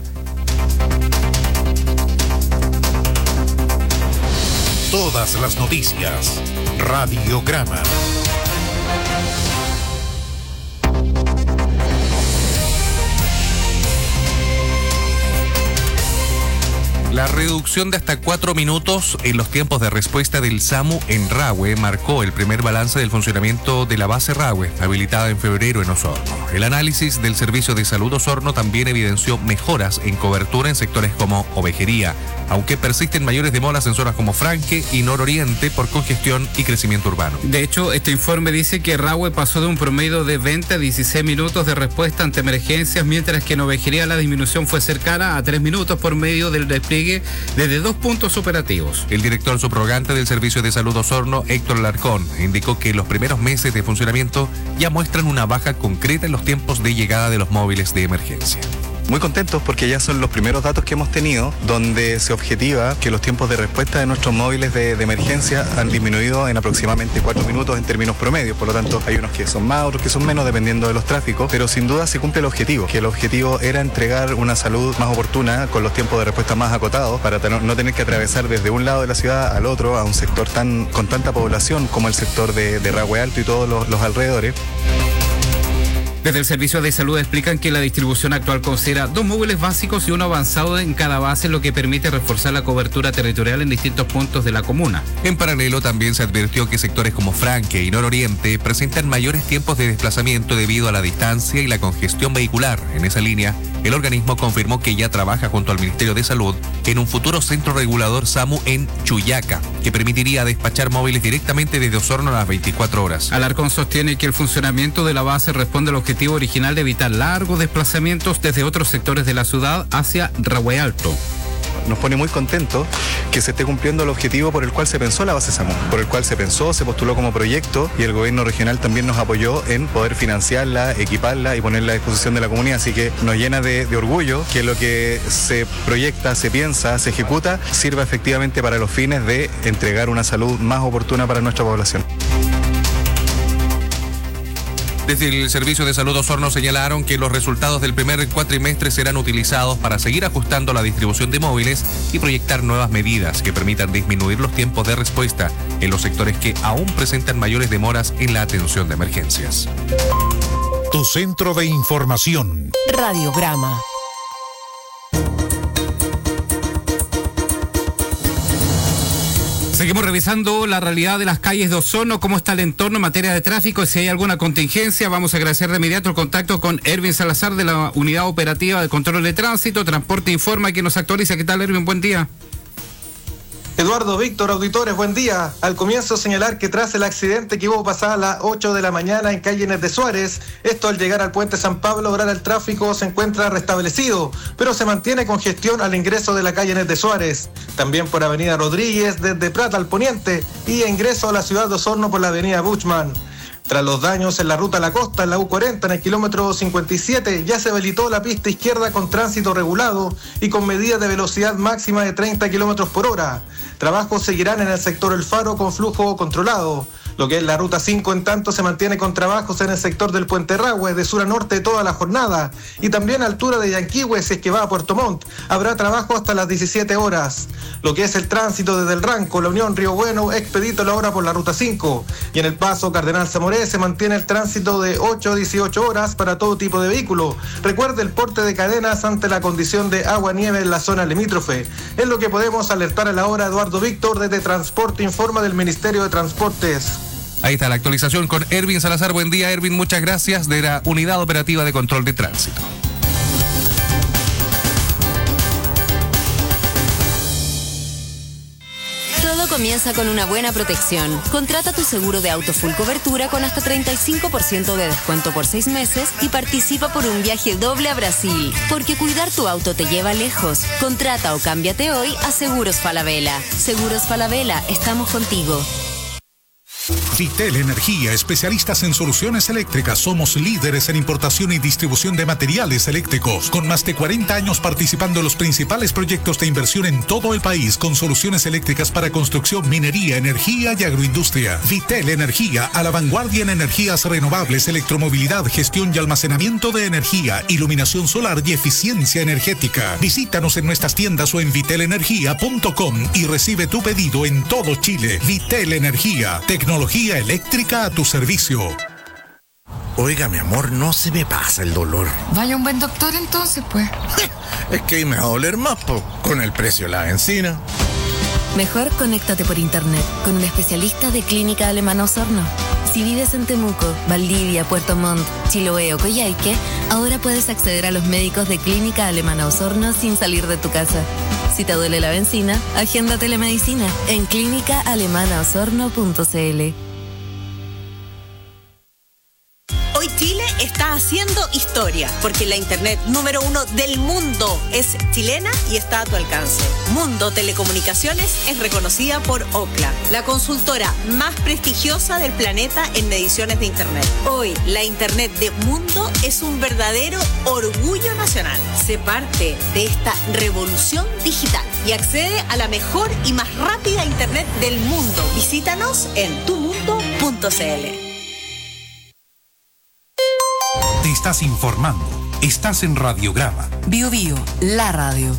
[SPEAKER 8] Todas las noticias. Radiograma.
[SPEAKER 10] La reducción de hasta cuatro minutos en los tiempos de respuesta del SAMU en Rahue marcó el primer balance del funcionamiento de la base Rahue, habilitada en febrero en Osorno. El análisis del Servicio de Salud Osorno también evidenció mejoras en cobertura en sectores como ovejería, aunque persisten mayores demoras en zonas como Franque y Nororiente por congestión y crecimiento urbano.
[SPEAKER 11] De hecho, este informe dice que Rahue pasó de un promedio de veinte a dieciséis minutos de respuesta ante emergencias, mientras que en ovejería la disminución fue cercana a tres minutos por medio del despliegue desde dos puntos operativos.
[SPEAKER 10] El director subrogante del Servicio de Salud Osorno, Héctor Alarcón, indicó que los primeros meses de funcionamiento ya muestran una baja concreta en los tiempos de llegada de los móviles de emergencia.
[SPEAKER 13] Muy contentos porque ya son los primeros datos que hemos tenido donde se objetiva que los tiempos de respuesta de nuestros móviles de, de emergencia han disminuido en aproximadamente cuatro minutos en términos promedios. Por lo tanto, hay unos que son más, otros que son menos dependiendo de los tráficos, pero sin duda se cumple el objetivo, que el objetivo era entregar una salud más oportuna con los tiempos de respuesta más acotados para no tener que atravesar desde un lado de la ciudad al otro a un sector tan con tanta población como el sector de, de Rahue Alto y todos los, los alrededores.
[SPEAKER 11] Desde el Servicio de Salud explican que la distribución actual considera dos móviles básicos y uno avanzado en cada base, lo que permite reforzar la cobertura territorial en distintos puntos de la comuna.
[SPEAKER 10] En paralelo, también se advirtió que sectores como Franque y Nororiente presentan mayores tiempos de desplazamiento debido a la distancia y la congestión vehicular. En esa línea, el organismo confirmó que ya trabaja junto al Ministerio de Salud en un futuro centro regulador SAMU en Chuyaca, que permitiría despachar móviles directamente desde Osorno a las veinticuatro horas.
[SPEAKER 11] Alarcón sostiene que el funcionamiento de la base responde al objetivo original de evitar largos desplazamientos desde otros sectores de la ciudad hacia Rahue Alto.
[SPEAKER 13] Nos pone muy contentos que se esté cumpliendo el objetivo por el cual se pensó la base SAMU, por el cual se pensó, se postuló como proyecto y el gobierno regional también nos apoyó en poder financiarla, equiparla y ponerla a disposición de la comunidad. Así que nos llena de, de orgullo que lo que se proyecta, se piensa, se ejecuta, sirva efectivamente para los fines de entregar una salud más oportuna para nuestra población.
[SPEAKER 10] Desde el Servicio de Salud Osorno señalaron que los resultados del primer cuatrimestre serán utilizados para seguir ajustando la distribución de móviles y proyectar nuevas medidas que permitan disminuir los tiempos de respuesta en los sectores que aún presentan mayores demoras en la atención de emergencias.
[SPEAKER 8] Tu centro de información.
[SPEAKER 14] Radiograma.
[SPEAKER 11] Seguimos revisando la realidad de las calles de Osorno, cómo está el entorno en materia de tráfico, si hay alguna contingencia. Vamos a agradecer de inmediato el contacto con Erwin Salazar de la Unidad Operativa de Control de Tránsito, Transporte Informa, que nos actualiza. ¿Qué tal, Erwin? Buen día.
[SPEAKER 15] Eduardo, Víctor, auditores, buen día. Al comienzo señalar que tras el accidente que hubo pasada a las ocho de la mañana en calle Inés de Suárez, esto al llegar al puente San Pablo, ahora el tráfico se encuentra restablecido, pero se mantiene congestión al ingreso de la calle Inés de Suárez. También por avenida Rodríguez, desde Prat al poniente, y ingreso a la ciudad de Osorno por la avenida Buchmann. Tras los daños en la ruta a la costa, en la U cuarenta, en el kilómetro cincuenta y siete, ya se habilitó la pista izquierda con tránsito regulado y con medida de velocidad máxima de treinta kilómetros por hora. Trabajos seguirán en el sector El Faro con flujo controlado. Lo que es la ruta cinco, en tanto, se mantiene con trabajos en el sector del Puente Rahue de sur a norte toda la jornada, y también a altura de Yanquihue, si es que va a Puerto Montt, habrá trabajo hasta las diecisiete horas. Lo que es el tránsito desde el Ranco, La Unión, Río Bueno, expedito la hora por la ruta cinco, y en el paso Cardenal Zamoré se mantiene el tránsito de ocho a dieciocho horas para todo tipo de vehículo. Recuerde el porte de cadenas ante la condición de agua-nieve en la zona limítrofe. Es lo que podemos alertar a la hora. Eduardo Víctor, desde Transporte Informa del Ministerio de Transportes.
[SPEAKER 10] Ahí está la actualización con Erwin Salazar. Buen día, Erwin, muchas gracias, de la Unidad Operativa de Control de Tránsito.
[SPEAKER 26] Todo comienza con una buena protección. Contrata tu seguro de auto full cobertura con hasta treinta y cinco por ciento de descuento por seis meses y participa por un viaje doble a Brasil. Porque cuidar tu auto te lleva lejos. Contrata o cámbiate hoy a Seguros Falabella. Seguros Falabella, estamos contigo.
[SPEAKER 8] Vitel Energía, especialistas en soluciones eléctricas. Somos líderes en importación y distribución de materiales eléctricos, con más de cuarenta años participando en los principales proyectos de inversión en todo el país, con soluciones eléctricas para construcción, minería, energía y agroindustria. Vitel Energía, a la vanguardia en energías renovables, electromovilidad, gestión y almacenamiento de energía, iluminación solar y eficiencia energética. Visítanos en nuestras tiendas o en vitel energía punto com y recibe tu pedido en todo Chile. Vitel Energía, tecnología eléctrica a tu servicio.
[SPEAKER 16] Oiga, mi amor, no se me pasa el dolor.
[SPEAKER 31] Vaya un buen doctor entonces, pues.
[SPEAKER 16] Es que ahí me va a doler más, po, con el precio de la benzina.
[SPEAKER 26] Mejor conéctate por internet con un especialista de Clínica Alemana Osorno. Si vives en Temuco, Valdivia, Puerto Montt, Chiloé o Coyhaique, ahora puedes acceder a los médicos de Clínica Alemana Osorno sin salir de tu casa. Si te duele la benzina, agenda telemedicina en clínica alemana osorno punto c l.
[SPEAKER 17] Hoy Chile está haciendo historia, porque la internet número uno del mundo es chilena y está a tu alcance. Mundo Telecomunicaciones es reconocida por Ookla, la consultora más prestigiosa del planeta en mediciones de internet. Hoy, la internet de Mundo es un verdadero orgullo nacional. Sé parte de esta revolución digital y accede a la mejor y más rápida internet del mundo. Visítanos en tu mundo punto c l.
[SPEAKER 8] Te estás informando. Estás en Radiograma.
[SPEAKER 14] Bio Bio, la radio.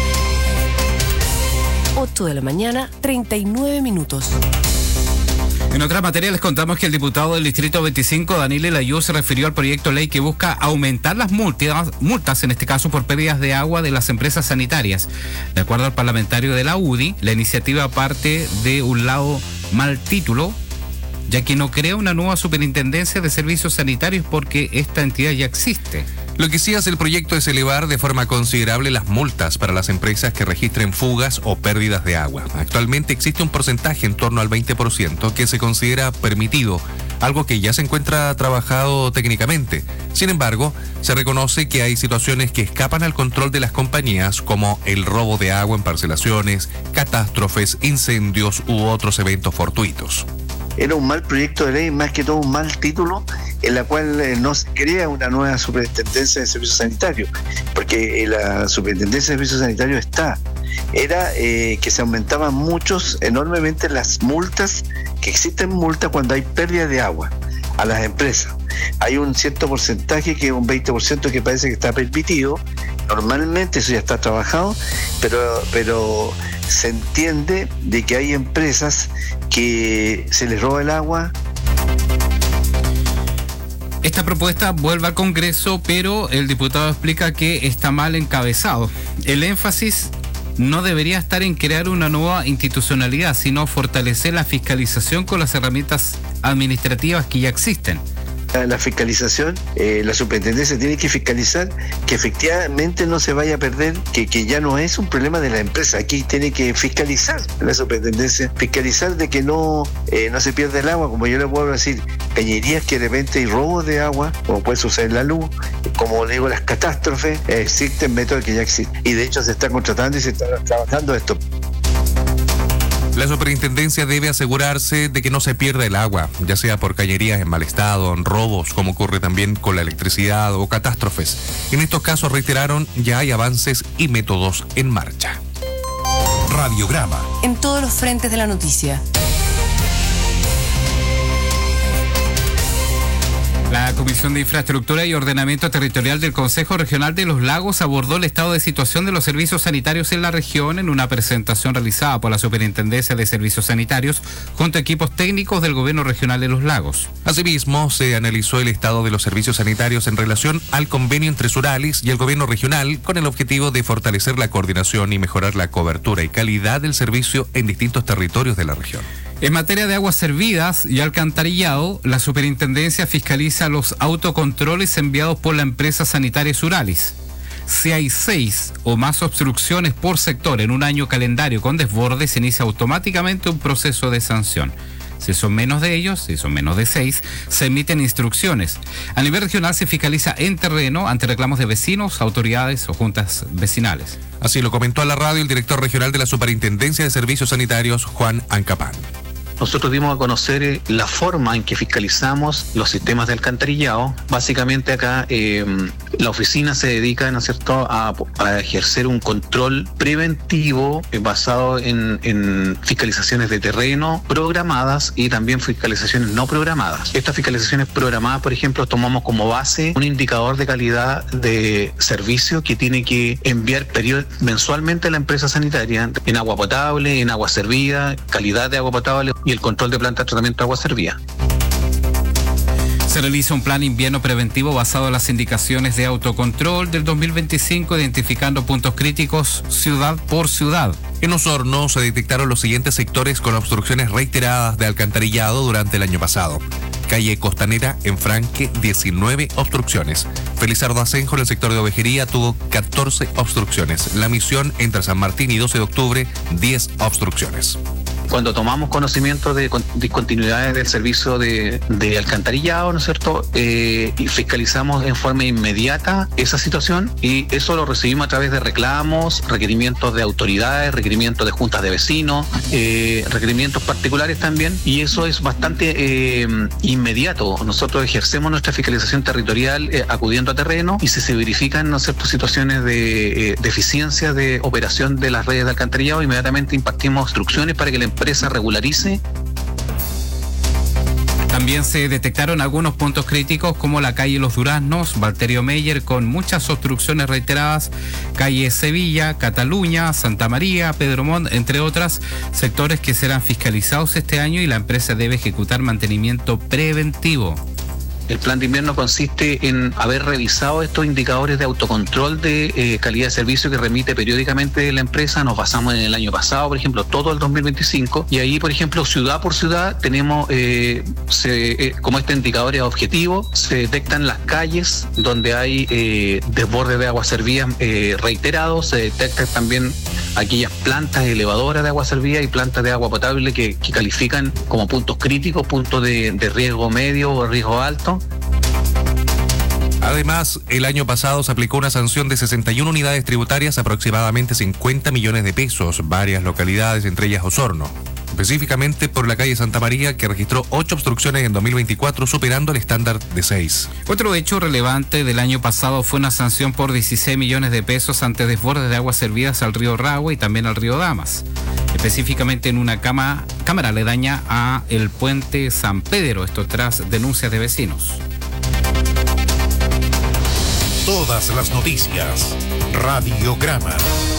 [SPEAKER 14] ocho de la mañana, treinta y nueve minutos.
[SPEAKER 11] En otra materia les contamos que el diputado del Distrito veinticinco, Danilo Layú, se refirió al proyecto de ley que busca aumentar las multas, multas, en este caso por pérdidas de agua de las empresas sanitarias. De acuerdo al parlamentario de la U D I, la iniciativa parte de un lado mal título, ya que no crea una nueva superintendencia de servicios sanitarios porque esta entidad ya existe.
[SPEAKER 10] Lo que sí hace el proyecto es elevar de forma considerable las multas para las empresas que registren fugas o pérdidas de agua. Actualmente existe un porcentaje en torno al veinte por ciento que se considera permitido, algo que ya se encuentra trabajado técnicamente. Sin embargo, se reconoce que hay situaciones que escapan al control de las compañías, como el robo de agua en parcelaciones, catástrofes, incendios u otros eventos fortuitos.
[SPEAKER 2] Era un mal proyecto de ley, más que todo un mal título, en la cual eh, no se crea una nueva superintendencia de servicios sanitarios, porque eh, la superintendencia de servicios sanitarios está. Era eh, que se aumentaban muchos, enormemente las multas, que existen multas cuando hay pérdida de agua a las empresas. Hay un cierto porcentaje, que es un veinte por ciento, que parece que está permitido. Normalmente eso ya está trabajado, pero, pero se entiende de que hay empresas que se les roba el agua.
[SPEAKER 11] Esta propuesta vuelve al Congreso, pero el diputado explica que está mal encabezado. El énfasis no debería estar en crear una nueva institucionalidad, sino fortalecer la fiscalización con las herramientas administrativas que ya existen.
[SPEAKER 2] La fiscalización, eh, la superintendencia tiene que fiscalizar que efectivamente no se vaya a perder, que, que ya no es un problema de la empresa. Aquí tiene que fiscalizar la superintendencia, fiscalizar de que no, eh, no se pierda el agua, como yo le puedo decir, cañerías que de repente hay robos de agua, como puede suceder la luz, como le digo, las catástrofes, eh, existen métodos que ya existen. Y de hecho se está contratando y se está trabajando esto.
[SPEAKER 10] La superintendencia debe asegurarse de que no se pierda el agua, ya sea por cañerías en mal estado, en robos, como ocurre también con la electricidad o catástrofes. En estos casos, reiteraron, ya hay avances y métodos en marcha.
[SPEAKER 14] Radiograma. En todos los frentes de la noticia.
[SPEAKER 11] La Comisión de Infraestructura y Ordenamiento Territorial del Consejo Regional de los Lagos abordó el estado de situación de los servicios sanitarios en la región en una presentación realizada por la Superintendencia de Servicios Sanitarios junto a equipos técnicos del Gobierno Regional de los Lagos.
[SPEAKER 10] Asimismo, se analizó el estado de los servicios sanitarios en relación al convenio entre Suralis y el Gobierno Regional, con el objetivo de fortalecer la coordinación y mejorar la cobertura y calidad del servicio en distintos territorios de la región.
[SPEAKER 11] En materia de aguas servidas y alcantarillado, la Superintendencia fiscaliza los autocontroles enviados por la empresa sanitaria Suralis. Si hay seis o más obstrucciones por sector en un año calendario con desborde, se inicia automáticamente un proceso de sanción. Si son menos de ellos, si son menos de seis, se emiten instrucciones. A nivel regional se fiscaliza en terreno ante reclamos de vecinos, autoridades o juntas vecinales.
[SPEAKER 10] Así lo comentó a la radio el director regional de la Superintendencia de Servicios Sanitarios, Juan Ancapán.
[SPEAKER 5] Nosotros dimos a conocer la forma en que fiscalizamos los sistemas de alcantarillado. Básicamente acá eh, la oficina se dedica, ¿no es cierto?, a, a ejercer un control preventivo eh, basado en, en fiscalizaciones de terreno programadas y también fiscalizaciones no programadas. Estas fiscalizaciones programadas, por ejemplo, tomamos como base un indicador de calidad de servicio que tiene que enviar period- mensualmente a la empresa sanitaria en agua potable, en agua servida, calidad de agua potable y el control de planta de tratamiento de agua servida.
[SPEAKER 11] Se realiza un plan invierno preventivo basado en las indicaciones de autocontrol del dos mil veinticinco, identificando puntos críticos ciudad por ciudad.
[SPEAKER 10] En Osorno se detectaron los siguientes sectores con obstrucciones reiteradas de alcantarillado durante el año pasado. Calle Costanera, en Franque, diecinueve obstrucciones. Felizardo Asenjo, en el sector de Ovejería, tuvo catorce obstrucciones. La Misión, entre San Martín y doce de octubre, diez obstrucciones.
[SPEAKER 5] Cuando tomamos conocimiento de discontinuidades del servicio de, de alcantarillado, ¿no es cierto?, eh, y fiscalizamos en forma inmediata esa situación, y eso lo recibimos a través de reclamos, requerimientos de autoridades, requerimientos de juntas de vecinos, eh, requerimientos particulares también, y eso es bastante eh, inmediato. Nosotros ejercemos nuestra fiscalización territorial eh, acudiendo a terreno, y si se verifican, ¿no es cierto?, situaciones de eh, deficiencia de operación de las redes de alcantarillado, inmediatamente impartimos instrucciones para que la empresa regularice.
[SPEAKER 11] También se detectaron algunos puntos críticos como la calle Los Duraznos, Valterio Meyer, con muchas obstrucciones reiteradas, calle Sevilla, Cataluña, Santa María, Pedro Montt, entre otras, sectores que serán fiscalizados este año y la empresa debe ejecutar mantenimiento preventivo.
[SPEAKER 5] El plan de invierno consiste en haber revisado estos indicadores de autocontrol de eh, calidad de servicio que remite periódicamente la empresa. Nos basamos en el año pasado, por ejemplo, todo el dos mil veinticinco, y ahí, por ejemplo, ciudad por ciudad tenemos, eh, se, eh, como este indicador es objetivo, se detectan las calles donde hay eh, desborde de aguas servidas eh, reiterados, se detectan también aquellas plantas elevadoras de agua servida y plantas de agua potable que, que califican como puntos críticos, puntos de, de riesgo medio o riesgo alto.
[SPEAKER 10] Además, el año pasado se aplicó una sanción de sesenta y una unidades tributarias, aproximadamente cincuenta millones de pesos, varias localidades, entre ellas Osorno. Específicamente por la calle Santa María, que registró ocho obstrucciones en dos mil veinticuatro, superando el estándar de seis.
[SPEAKER 11] Otro hecho relevante del año pasado fue una sanción por dieciséis millones de pesos ante desbordes de aguas servidas al río Ragua y también al río Damas. Específicamente en una cama, cámara aledaña a el puente San Pedro, esto tras denuncias de vecinos.
[SPEAKER 8] Todas las noticias. Radiograma.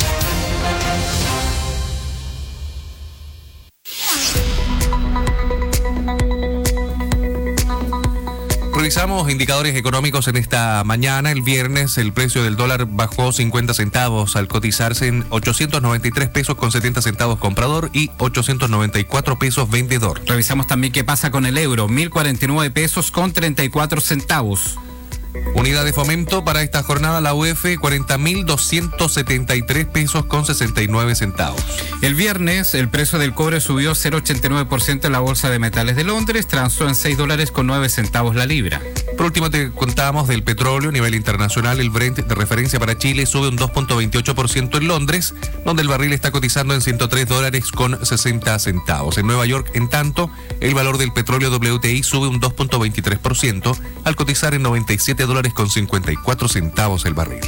[SPEAKER 10] Revisamos indicadores económicos en esta mañana. El viernes el precio del dólar bajó cincuenta centavos al cotizarse en ochocientos noventa y tres pesos con setenta centavos comprador y ochocientos noventa y cuatro pesos vendedor.
[SPEAKER 11] Revisamos también qué pasa con el euro, mil cuarenta y nueve pesos con treinta y cuatro centavos.
[SPEAKER 10] Unidad de fomento para esta jornada, la U F, cuarenta mil doscientos setenta y tres pesos con sesenta y nueve centavos.
[SPEAKER 11] El viernes el precio del cobre subió cero coma ochenta y nueve por ciento en la Bolsa de Metales de Londres, transó en seis dólares con nueve centavos la libra.
[SPEAKER 10] Por último te contamos del petróleo a nivel internacional. El Brent de referencia para Chile sube un dos punto veintiocho por ciento en Londres, donde el barril está cotizando en ciento tres dólares con sesenta centavos. En Nueva York, en tanto, el valor del petróleo W T I sube un dos punto veintitrés por ciento al cotizar en noventa y siete dólares con cincuenta y cuatro centavos el barril.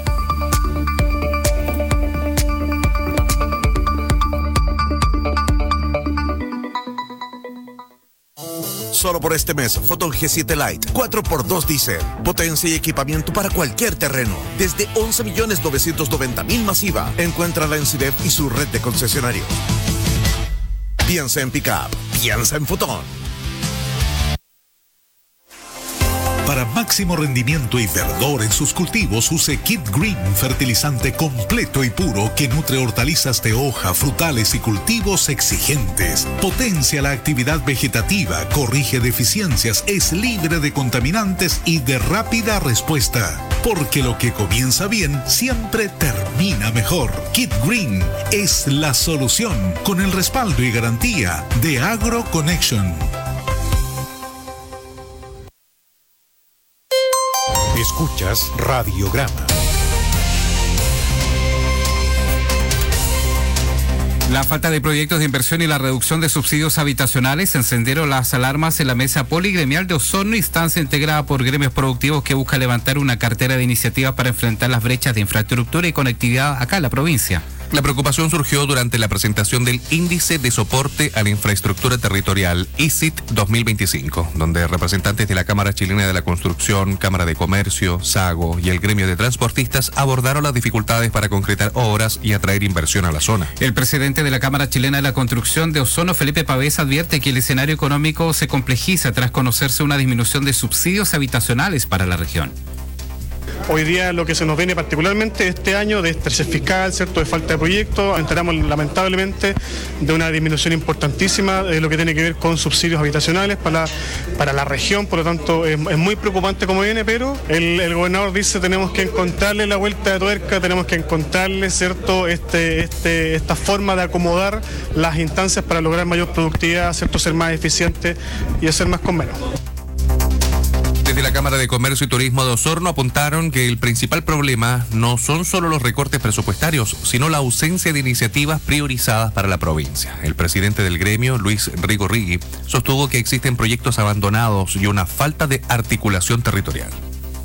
[SPEAKER 1] Solo por este mes, Photon G siete Lite, cuatro por dos diésel, potencia y equipamiento para cualquier terreno, desde once millones novecientos noventa mil masiva. Encuéntrala en CIDEP y su red de concesionarios. Piensa en pickup, piensa en Photon.
[SPEAKER 8] Para máximo rendimiento y verdor en sus cultivos, use Kid Green, fertilizante completo y puro que nutre hortalizas de hoja, frutales y cultivos exigentes. Potencia la actividad vegetativa, corrige deficiencias, es libre de contaminantes y de rápida respuesta. Porque lo que comienza bien siempre termina mejor. Kid Green es la solución, con el respaldo y garantía de Agro Connection. Escuchas Radiograma.
[SPEAKER 11] La falta de proyectos de inversión y la reducción de subsidios habitacionales encendieron las alarmas en la mesa poligremial de Osorno, instancia integrada por gremios productivos que busca levantar una cartera de iniciativas para enfrentar las brechas de infraestructura y conectividad acá en la provincia.
[SPEAKER 10] La preocupación surgió durante la presentación del Índice de Soporte a la Infraestructura Territorial, I S I T dos mil veinticinco, donde representantes de la Cámara Chilena de la Construcción, Cámara de Comercio, SAGO y el gremio de transportistas abordaron las dificultades para concretar obras y atraer inversión a la zona.
[SPEAKER 11] El presidente de la Cámara Chilena de la Construcción de Osorno, Felipe Pavés, advierte que el escenario económico se complejiza tras conocerse una disminución de subsidios habitacionales para la región.
[SPEAKER 3] Hoy día lo que se nos viene particularmente este año de estrés fiscal, ¿cierto?, de falta de proyectos, entramos lamentablemente de una disminución importantísima de lo que tiene que ver con subsidios habitacionales para, para la región, por lo tanto es, es muy preocupante como viene, pero el, el gobernador dice tenemos que encontrarle la vuelta de tuerca, tenemos que encontrarle, ¿cierto?, este, este, esta forma de acomodar las instancias para lograr mayor productividad, ¿cierto?, ser más eficiente y hacer más con menos.
[SPEAKER 10] Desde la Cámara de Comercio y Turismo de Osorno apuntaron que el principal problema no son solo los recortes presupuestarios, sino la ausencia de iniciativas priorizadas para la provincia. El presidente del gremio, Luis Rigorrigui, sostuvo que existen proyectos abandonados y una falta de articulación territorial.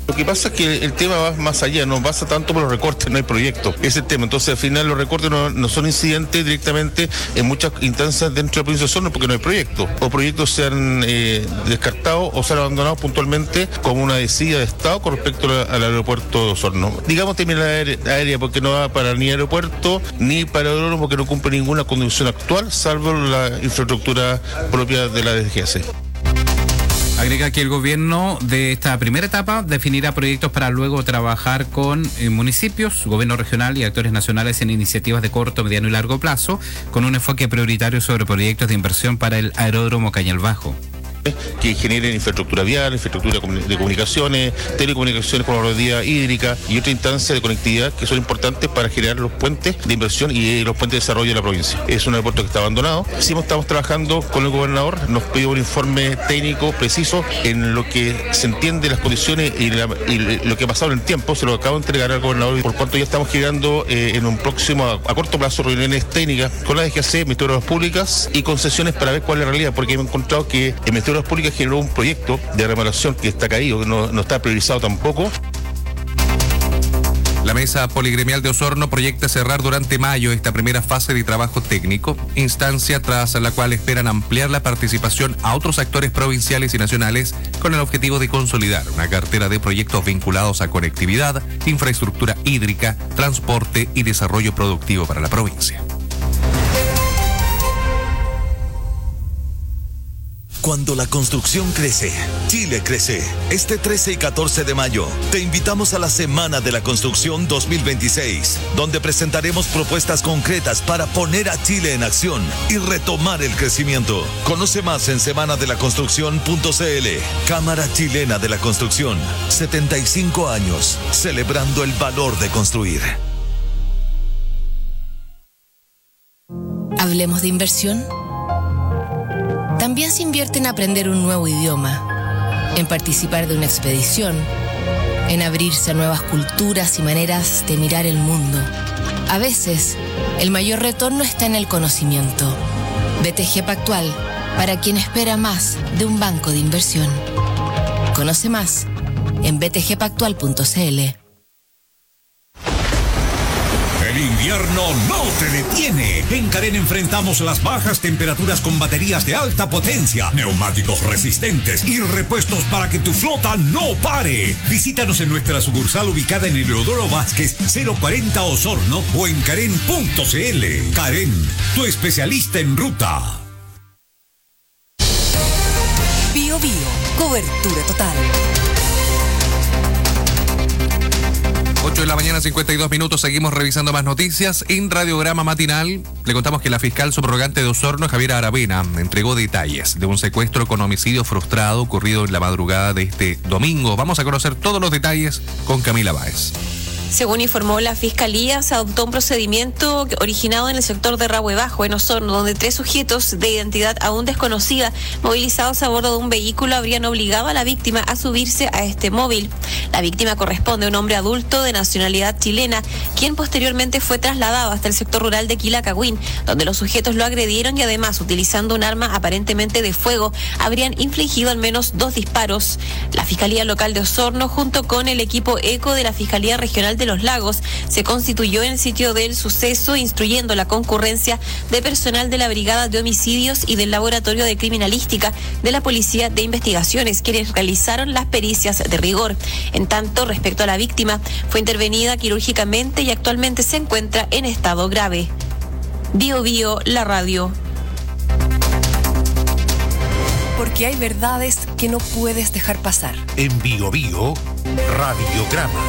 [SPEAKER 6] Lo que pasa es que el tema va más allá, no pasa tanto por los recortes, no hay proyectos. Ese es el tema. Entonces, al final, los recortes no, no son incidentes directamente en muchas instancias dentro de la provincia de Osorno porque no hay proyectos. O proyectos se han eh, descartado o se han abandonado puntualmente como una decisión de Estado con respecto a, al aeropuerto de Osorno. Digamos, terminal aérea, aérea porque no va para ni aeropuerto ni para aeródromo porque no cumple ninguna condición actual, salvo la infraestructura propia de la D G S.
[SPEAKER 11] Agrega que el gobierno de esta primera etapa definirá proyectos para luego trabajar con eh, municipios, gobierno regional y actores nacionales en iniciativas de corto, mediano y largo plazo, con un enfoque prioritario sobre proyectos de inversión para el aeródromo Cañal Bajo.
[SPEAKER 6] Que generen infraestructura vial, infraestructura de comunicaciones, telecomunicaciones con la rodilla hídrica y otra instancia de conectividad que son importantes para generar los puentes de inversión y los puentes de desarrollo de la provincia. Es un aeropuerto que está abandonado. Sí estamos trabajando con el gobernador, nos pidió un informe técnico preciso en lo que se entiende las condiciones y, la, y lo que ha pasado en el tiempo. Se lo acabo de entregar al gobernador y por cuanto ya estamos generando eh, en un próximo, a, a corto plazo, reuniones técnicas con la D G A C, Ministerio de Obras Públicas y concesiones para ver cuál es la realidad, porque hemos encontrado que el Ministerio de Obras Públicas generó un proyecto de remodelación que está caído, que no, no está priorizado tampoco.
[SPEAKER 10] La Mesa Poligremial de Osorno proyecta cerrar durante mayo esta primera fase de trabajo técnico, instancia tras la cual esperan ampliar la participación a otros actores provinciales y nacionales con el objetivo de consolidar una cartera de proyectos vinculados a conectividad, infraestructura hídrica, transporte y desarrollo productivo para la provincia.
[SPEAKER 7] Cuando la construcción crece, Chile crece. Este trece y catorce de mayo, te invitamos a la Semana de la Construcción dos mil veintiséis, donde presentaremos propuestas concretas para poner a Chile en acción y retomar el crecimiento. Conoce más en semana de la construcción punto c l. Cámara Chilena de la Construcción, setenta y cinco años, celebrando el valor de construir.
[SPEAKER 26] Hablemos de inversión. También se invierte en aprender un nuevo idioma, en participar de una expedición, en abrirse a nuevas culturas y maneras de mirar el mundo. A veces, el mayor retorno está en el conocimiento. B T G Pactual, para quien espera más de un banco de inversión. Conoce más en b t g pactual punto c l.
[SPEAKER 9] El invierno no te detiene. En Carén enfrentamos las bajas temperaturas con baterías de alta potencia, neumáticos resistentes y repuestos para que tu flota no pare. Visítanos en nuestra sucursal ubicada en Eleodoro Vázquez cero cuarenta Osorno o en carén punto c l. Carén, tu especialista en ruta.
[SPEAKER 28] Bio Bio, cobertura total.
[SPEAKER 10] ocho de la mañana, cincuenta y dos minutos, seguimos revisando más noticias. En Radiograma Matinal le contamos que la fiscal subrogante de Osorno, Javiera Aravena, entregó detalles de un secuestro con homicidio frustrado ocurrido en la madrugada de este domingo. Vamos a conocer todos los detalles con Camila Báez.
[SPEAKER 18] Según informó la Fiscalía, se adoptó un procedimiento originado en el sector de Rahue Bajo, en Osorno, donde tres sujetos de identidad aún desconocida, movilizados a bordo de un vehículo, habrían obligado a la víctima a subirse a este móvil. La víctima corresponde a un hombre adulto de nacionalidad chilena, quien posteriormente fue trasladado hasta el sector rural de Quilacagüín, donde los sujetos lo agredieron y además, utilizando un arma aparentemente de fuego, habrían infligido al menos dos disparos. La Fiscalía Local de Osorno, junto con el equipo ECO de la Fiscalía Regional de Los Lagos, se constituyó en el sitio del suceso, instruyendo la concurrencia de personal de la Brigada de Homicidios y del Laboratorio de Criminalística de la Policía de Investigaciones, quienes realizaron las pericias de rigor. En tanto, respecto a la víctima, fue intervenida quirúrgicamente y actualmente se encuentra en estado grave. Bio Bio, la radio.
[SPEAKER 14] Porque hay verdades que no puedes dejar pasar.
[SPEAKER 30] En Bio Bio, Radiograma.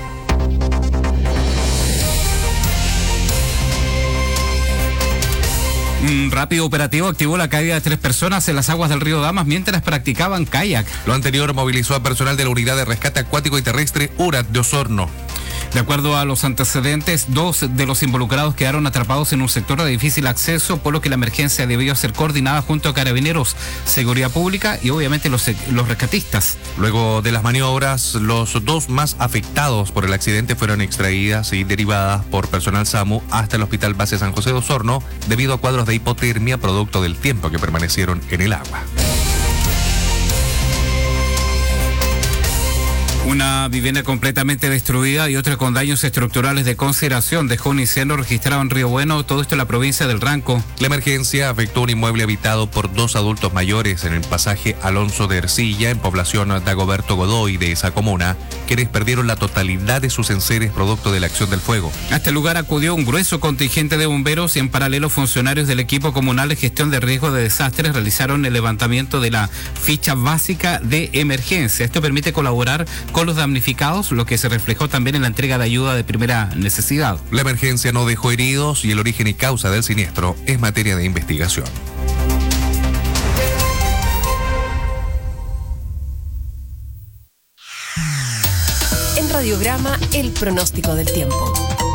[SPEAKER 11] Un rápido operativo activó la caída de tres personas en las aguas del río Damas mientras practicaban kayak.
[SPEAKER 10] Lo anterior movilizó a personal de la Unidad de Rescate Acuático y Terrestre U R A T de Osorno.
[SPEAKER 11] De acuerdo a los antecedentes, dos de los involucrados quedaron atrapados en un sector de difícil acceso, por lo que la emergencia debió ser coordinada junto a Carabineros, Seguridad Pública y obviamente los, los rescatistas.
[SPEAKER 10] Luego de las maniobras, los dos más afectados por el accidente fueron extraídas y derivadas por personal SAMU hasta el Hospital Base San José de Osorno debido a cuadros de hipotermia producto del tiempo que permanecieron en el agua.
[SPEAKER 11] Una vivienda completamente destruida y otra con daños estructurales de consideración dejó un incendio registrado en Río Bueno, todo esto en la provincia del Ranco.
[SPEAKER 10] La emergencia afectó un inmueble habitado por dos adultos mayores en el pasaje Alonso de Ercilla, en población Dagoberto Godoy de esa comuna, quienes perdieron la totalidad de sus enseres producto de la acción del fuego.
[SPEAKER 11] A este lugar acudió un grueso contingente de bomberos y en paralelo funcionarios del equipo comunal de gestión de riesgo de desastres realizaron el levantamiento de la ficha básica de emergencia. Esto permite colaborar con los damnificados, lo que se reflejó también en la entrega de ayuda de primera necesidad.
[SPEAKER 10] La emergencia no dejó heridos y el origen y causa del siniestro es materia de investigación.
[SPEAKER 14] En Radiograma, el pronóstico del tiempo.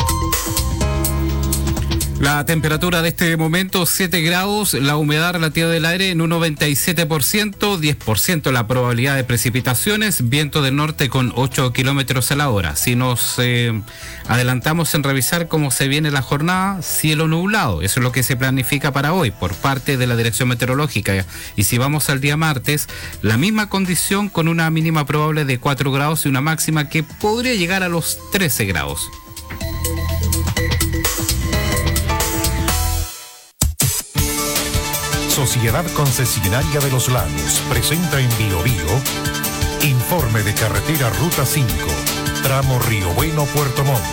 [SPEAKER 11] La temperatura de este momento, siete grados, la humedad relativa del aire en un noventa y siete por ciento, diez por ciento la probabilidad de precipitaciones, viento del norte con ocho kilómetros a la hora. Si nos eh, adelantamos en revisar cómo se viene la jornada, cielo nublado, eso es lo que se planifica para hoy por parte de la Dirección Meteorológica. Y si vamos al día martes, la misma condición con una mínima probable de cuatro grados y una máxima que podría llegar a los trece grados.
[SPEAKER 4] Sociedad Concesionaria de los Lagos presenta en Bio Bio informe de carretera Ruta cinco, tramo Río Bueno, Puerto Montt.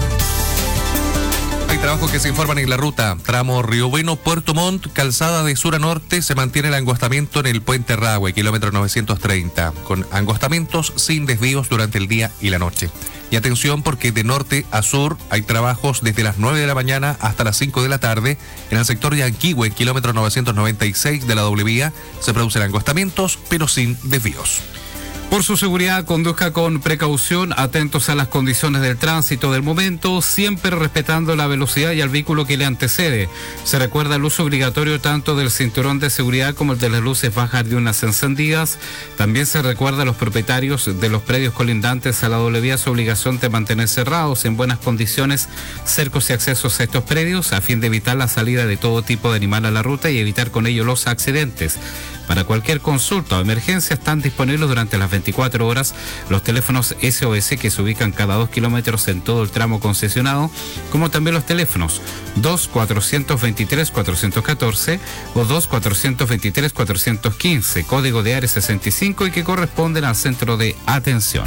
[SPEAKER 10] Hay trabajos que se informan en la ruta, tramo Río Bueno, Puerto Montt, calzada de sur a norte, se mantiene el angostamiento en el puente Rahue, kilómetro novecientos treinta, con angostamientos sin desvíos durante el día y la noche. Y atención porque de norte a sur hay trabajos desde las nueve de la mañana hasta las cinco de la tarde. En el sector de Yanquihue, kilómetro novecientos noventa y seis de la doble vía, se producen angostamientos, pero sin desvíos.
[SPEAKER 11] Por su seguridad, conduzca con precaución, atentos a las condiciones del tránsito del momento, siempre respetando la velocidad y al vehículo que le antecede. Se recuerda el uso obligatorio tanto del cinturón de seguridad como el de las luces bajas de unas encendidas. También se recuerda a los propietarios de los predios colindantes a la doble vía su obligación de mantener cerrados en buenas condiciones cercos y accesos a estos predios a fin de evitar la salida de todo tipo de animal a la ruta y evitar con ello los accidentes. Para cualquier consulta o emergencia están disponibles durante las veinticuatro horas los teléfonos S O S que se ubican cada dos kilómetros en todo el tramo concesionado, como también los teléfonos dos cuatrocientos veintitrés cuatrocientos catorce o dos cuatrocientos veintitrés cuatrocientos quince, código de área sesenta y cinco y que corresponden al centro de atención.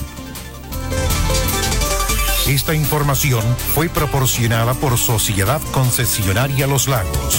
[SPEAKER 4] Esta información fue proporcionada por Sociedad Concesionaria Los Lagos.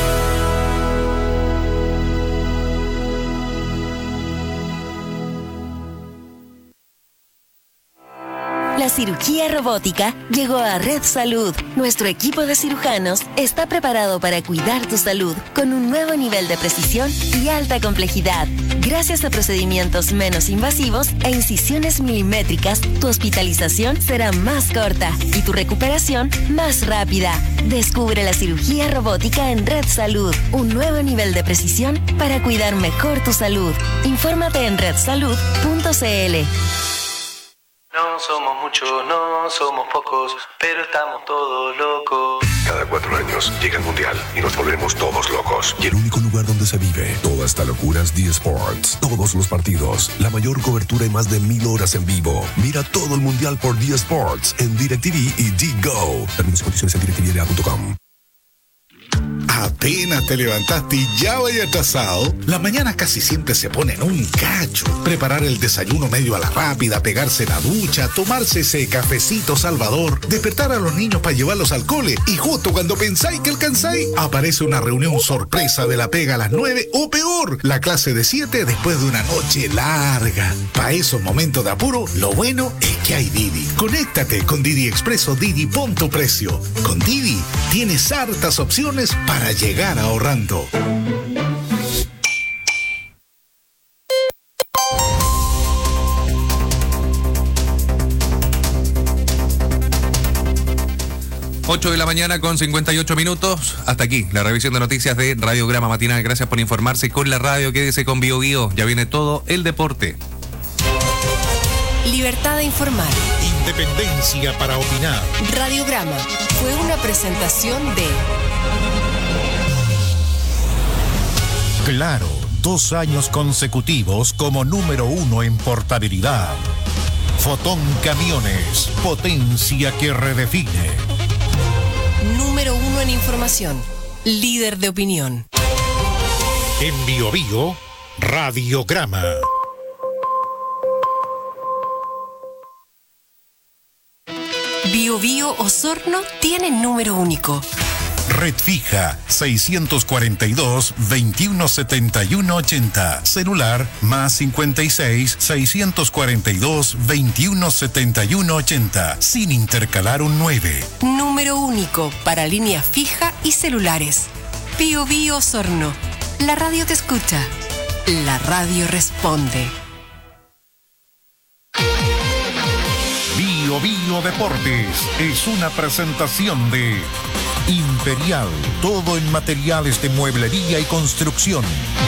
[SPEAKER 26] La cirugía robótica llegó a Red Salud. Nuestro equipo de cirujanos está preparado para cuidar tu salud con un nuevo nivel de precisión y alta complejidad. Gracias a procedimientos menos invasivos e incisiones milimétricas, tu hospitalización será más corta y tu recuperación más rápida. Descubre la cirugía robótica en Red Salud, un nuevo nivel de precisión para cuidar mejor tu salud. Infórmate en red salud punto c l.
[SPEAKER 12] No somos muchos, no somos pocos, pero estamos todos locos.
[SPEAKER 19] Cada cuatro años llega el Mundial y nos volvemos todos locos. Y el único lugar donde se vive toda esta locura es D Sports. Todos los partidos, la mayor cobertura y más de mil horas en vivo. Mira todo el Mundial por D Sports en DirecTV y D-Go. Términos y condiciones en directv l a punto com.
[SPEAKER 8] Apenas te levantaste y ya vaya atrasado. Las mañanas casi siempre se ponen un cacho. Preparar el desayuno medio a la rápida, pegarse la ducha, tomarse ese cafecito salvador, despertar a los niños para llevarlos al cole y justo cuando pensáis que alcanzáis, aparece una reunión sorpresa de la pega a las nueve o peor, la clase de siete después de una noche larga. Para esos momentos de apuro, lo bueno es que hay Didi. Conéctate con Didi Expreso Didi Punto Precio. Con Didi tienes hartas opciones para llegar ahorrando.
[SPEAKER 10] ocho de la mañana con cincuenta y ocho minutos. Hasta aquí la revisión de noticias de Radiograma Matinal. Gracias por informarse con la radio. Quédese con Bio Bio. Ya viene todo el deporte.
[SPEAKER 14] Libertad de informar.
[SPEAKER 4] Independencia para opinar.
[SPEAKER 14] Radiograma fue una presentación de
[SPEAKER 4] Claro, dos años consecutivos como número uno en portabilidad. Fotón Camiones, potencia que redefine.
[SPEAKER 14] Número uno en información, líder de opinión.
[SPEAKER 4] En Bio Bio, Radiograma.
[SPEAKER 14] Bio Bio Osorno tiene número único.
[SPEAKER 4] Red fija seiscientos cuarenta y dos, veintiuno setenta y uno ochenta. Celular más cincuenta y seis, seiscientos cuarenta y dos, veintiuno setenta y uno ochenta. Sin intercalar un nueve.
[SPEAKER 14] Número único para línea fija y celulares. Bio Bio Osorno. La radio te escucha. La radio responde.
[SPEAKER 4] Bio Bio Deportes es una presentación de Imperial, todo en materiales de mueblería y construcción.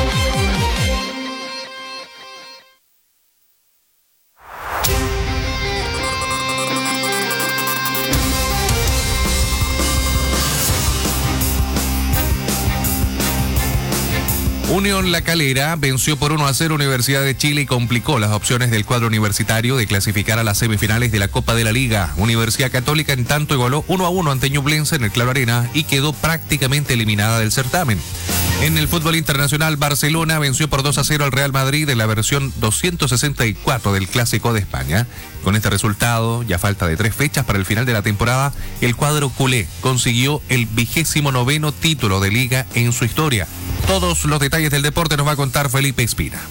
[SPEAKER 10] Unión La Calera venció por uno a cero Universidad de Chile y complicó las opciones del cuadro universitario de clasificar a las semifinales de la Copa de la Liga. Universidad Católica en tanto igualó uno a uno ante Ñublense en el Claro Arena y quedó prácticamente eliminada del certamen. En el fútbol internacional, Barcelona venció por dos a cero al Real Madrid en la versión doscientos sesenta y cuatro del Clásico de España. Con este resultado, ya falta de tres fechas para el final de la temporada, el cuadro culé consiguió el vigésimo noveno título de liga en su historia. Todos los detalles del deporte nos va a contar Felipe Espina.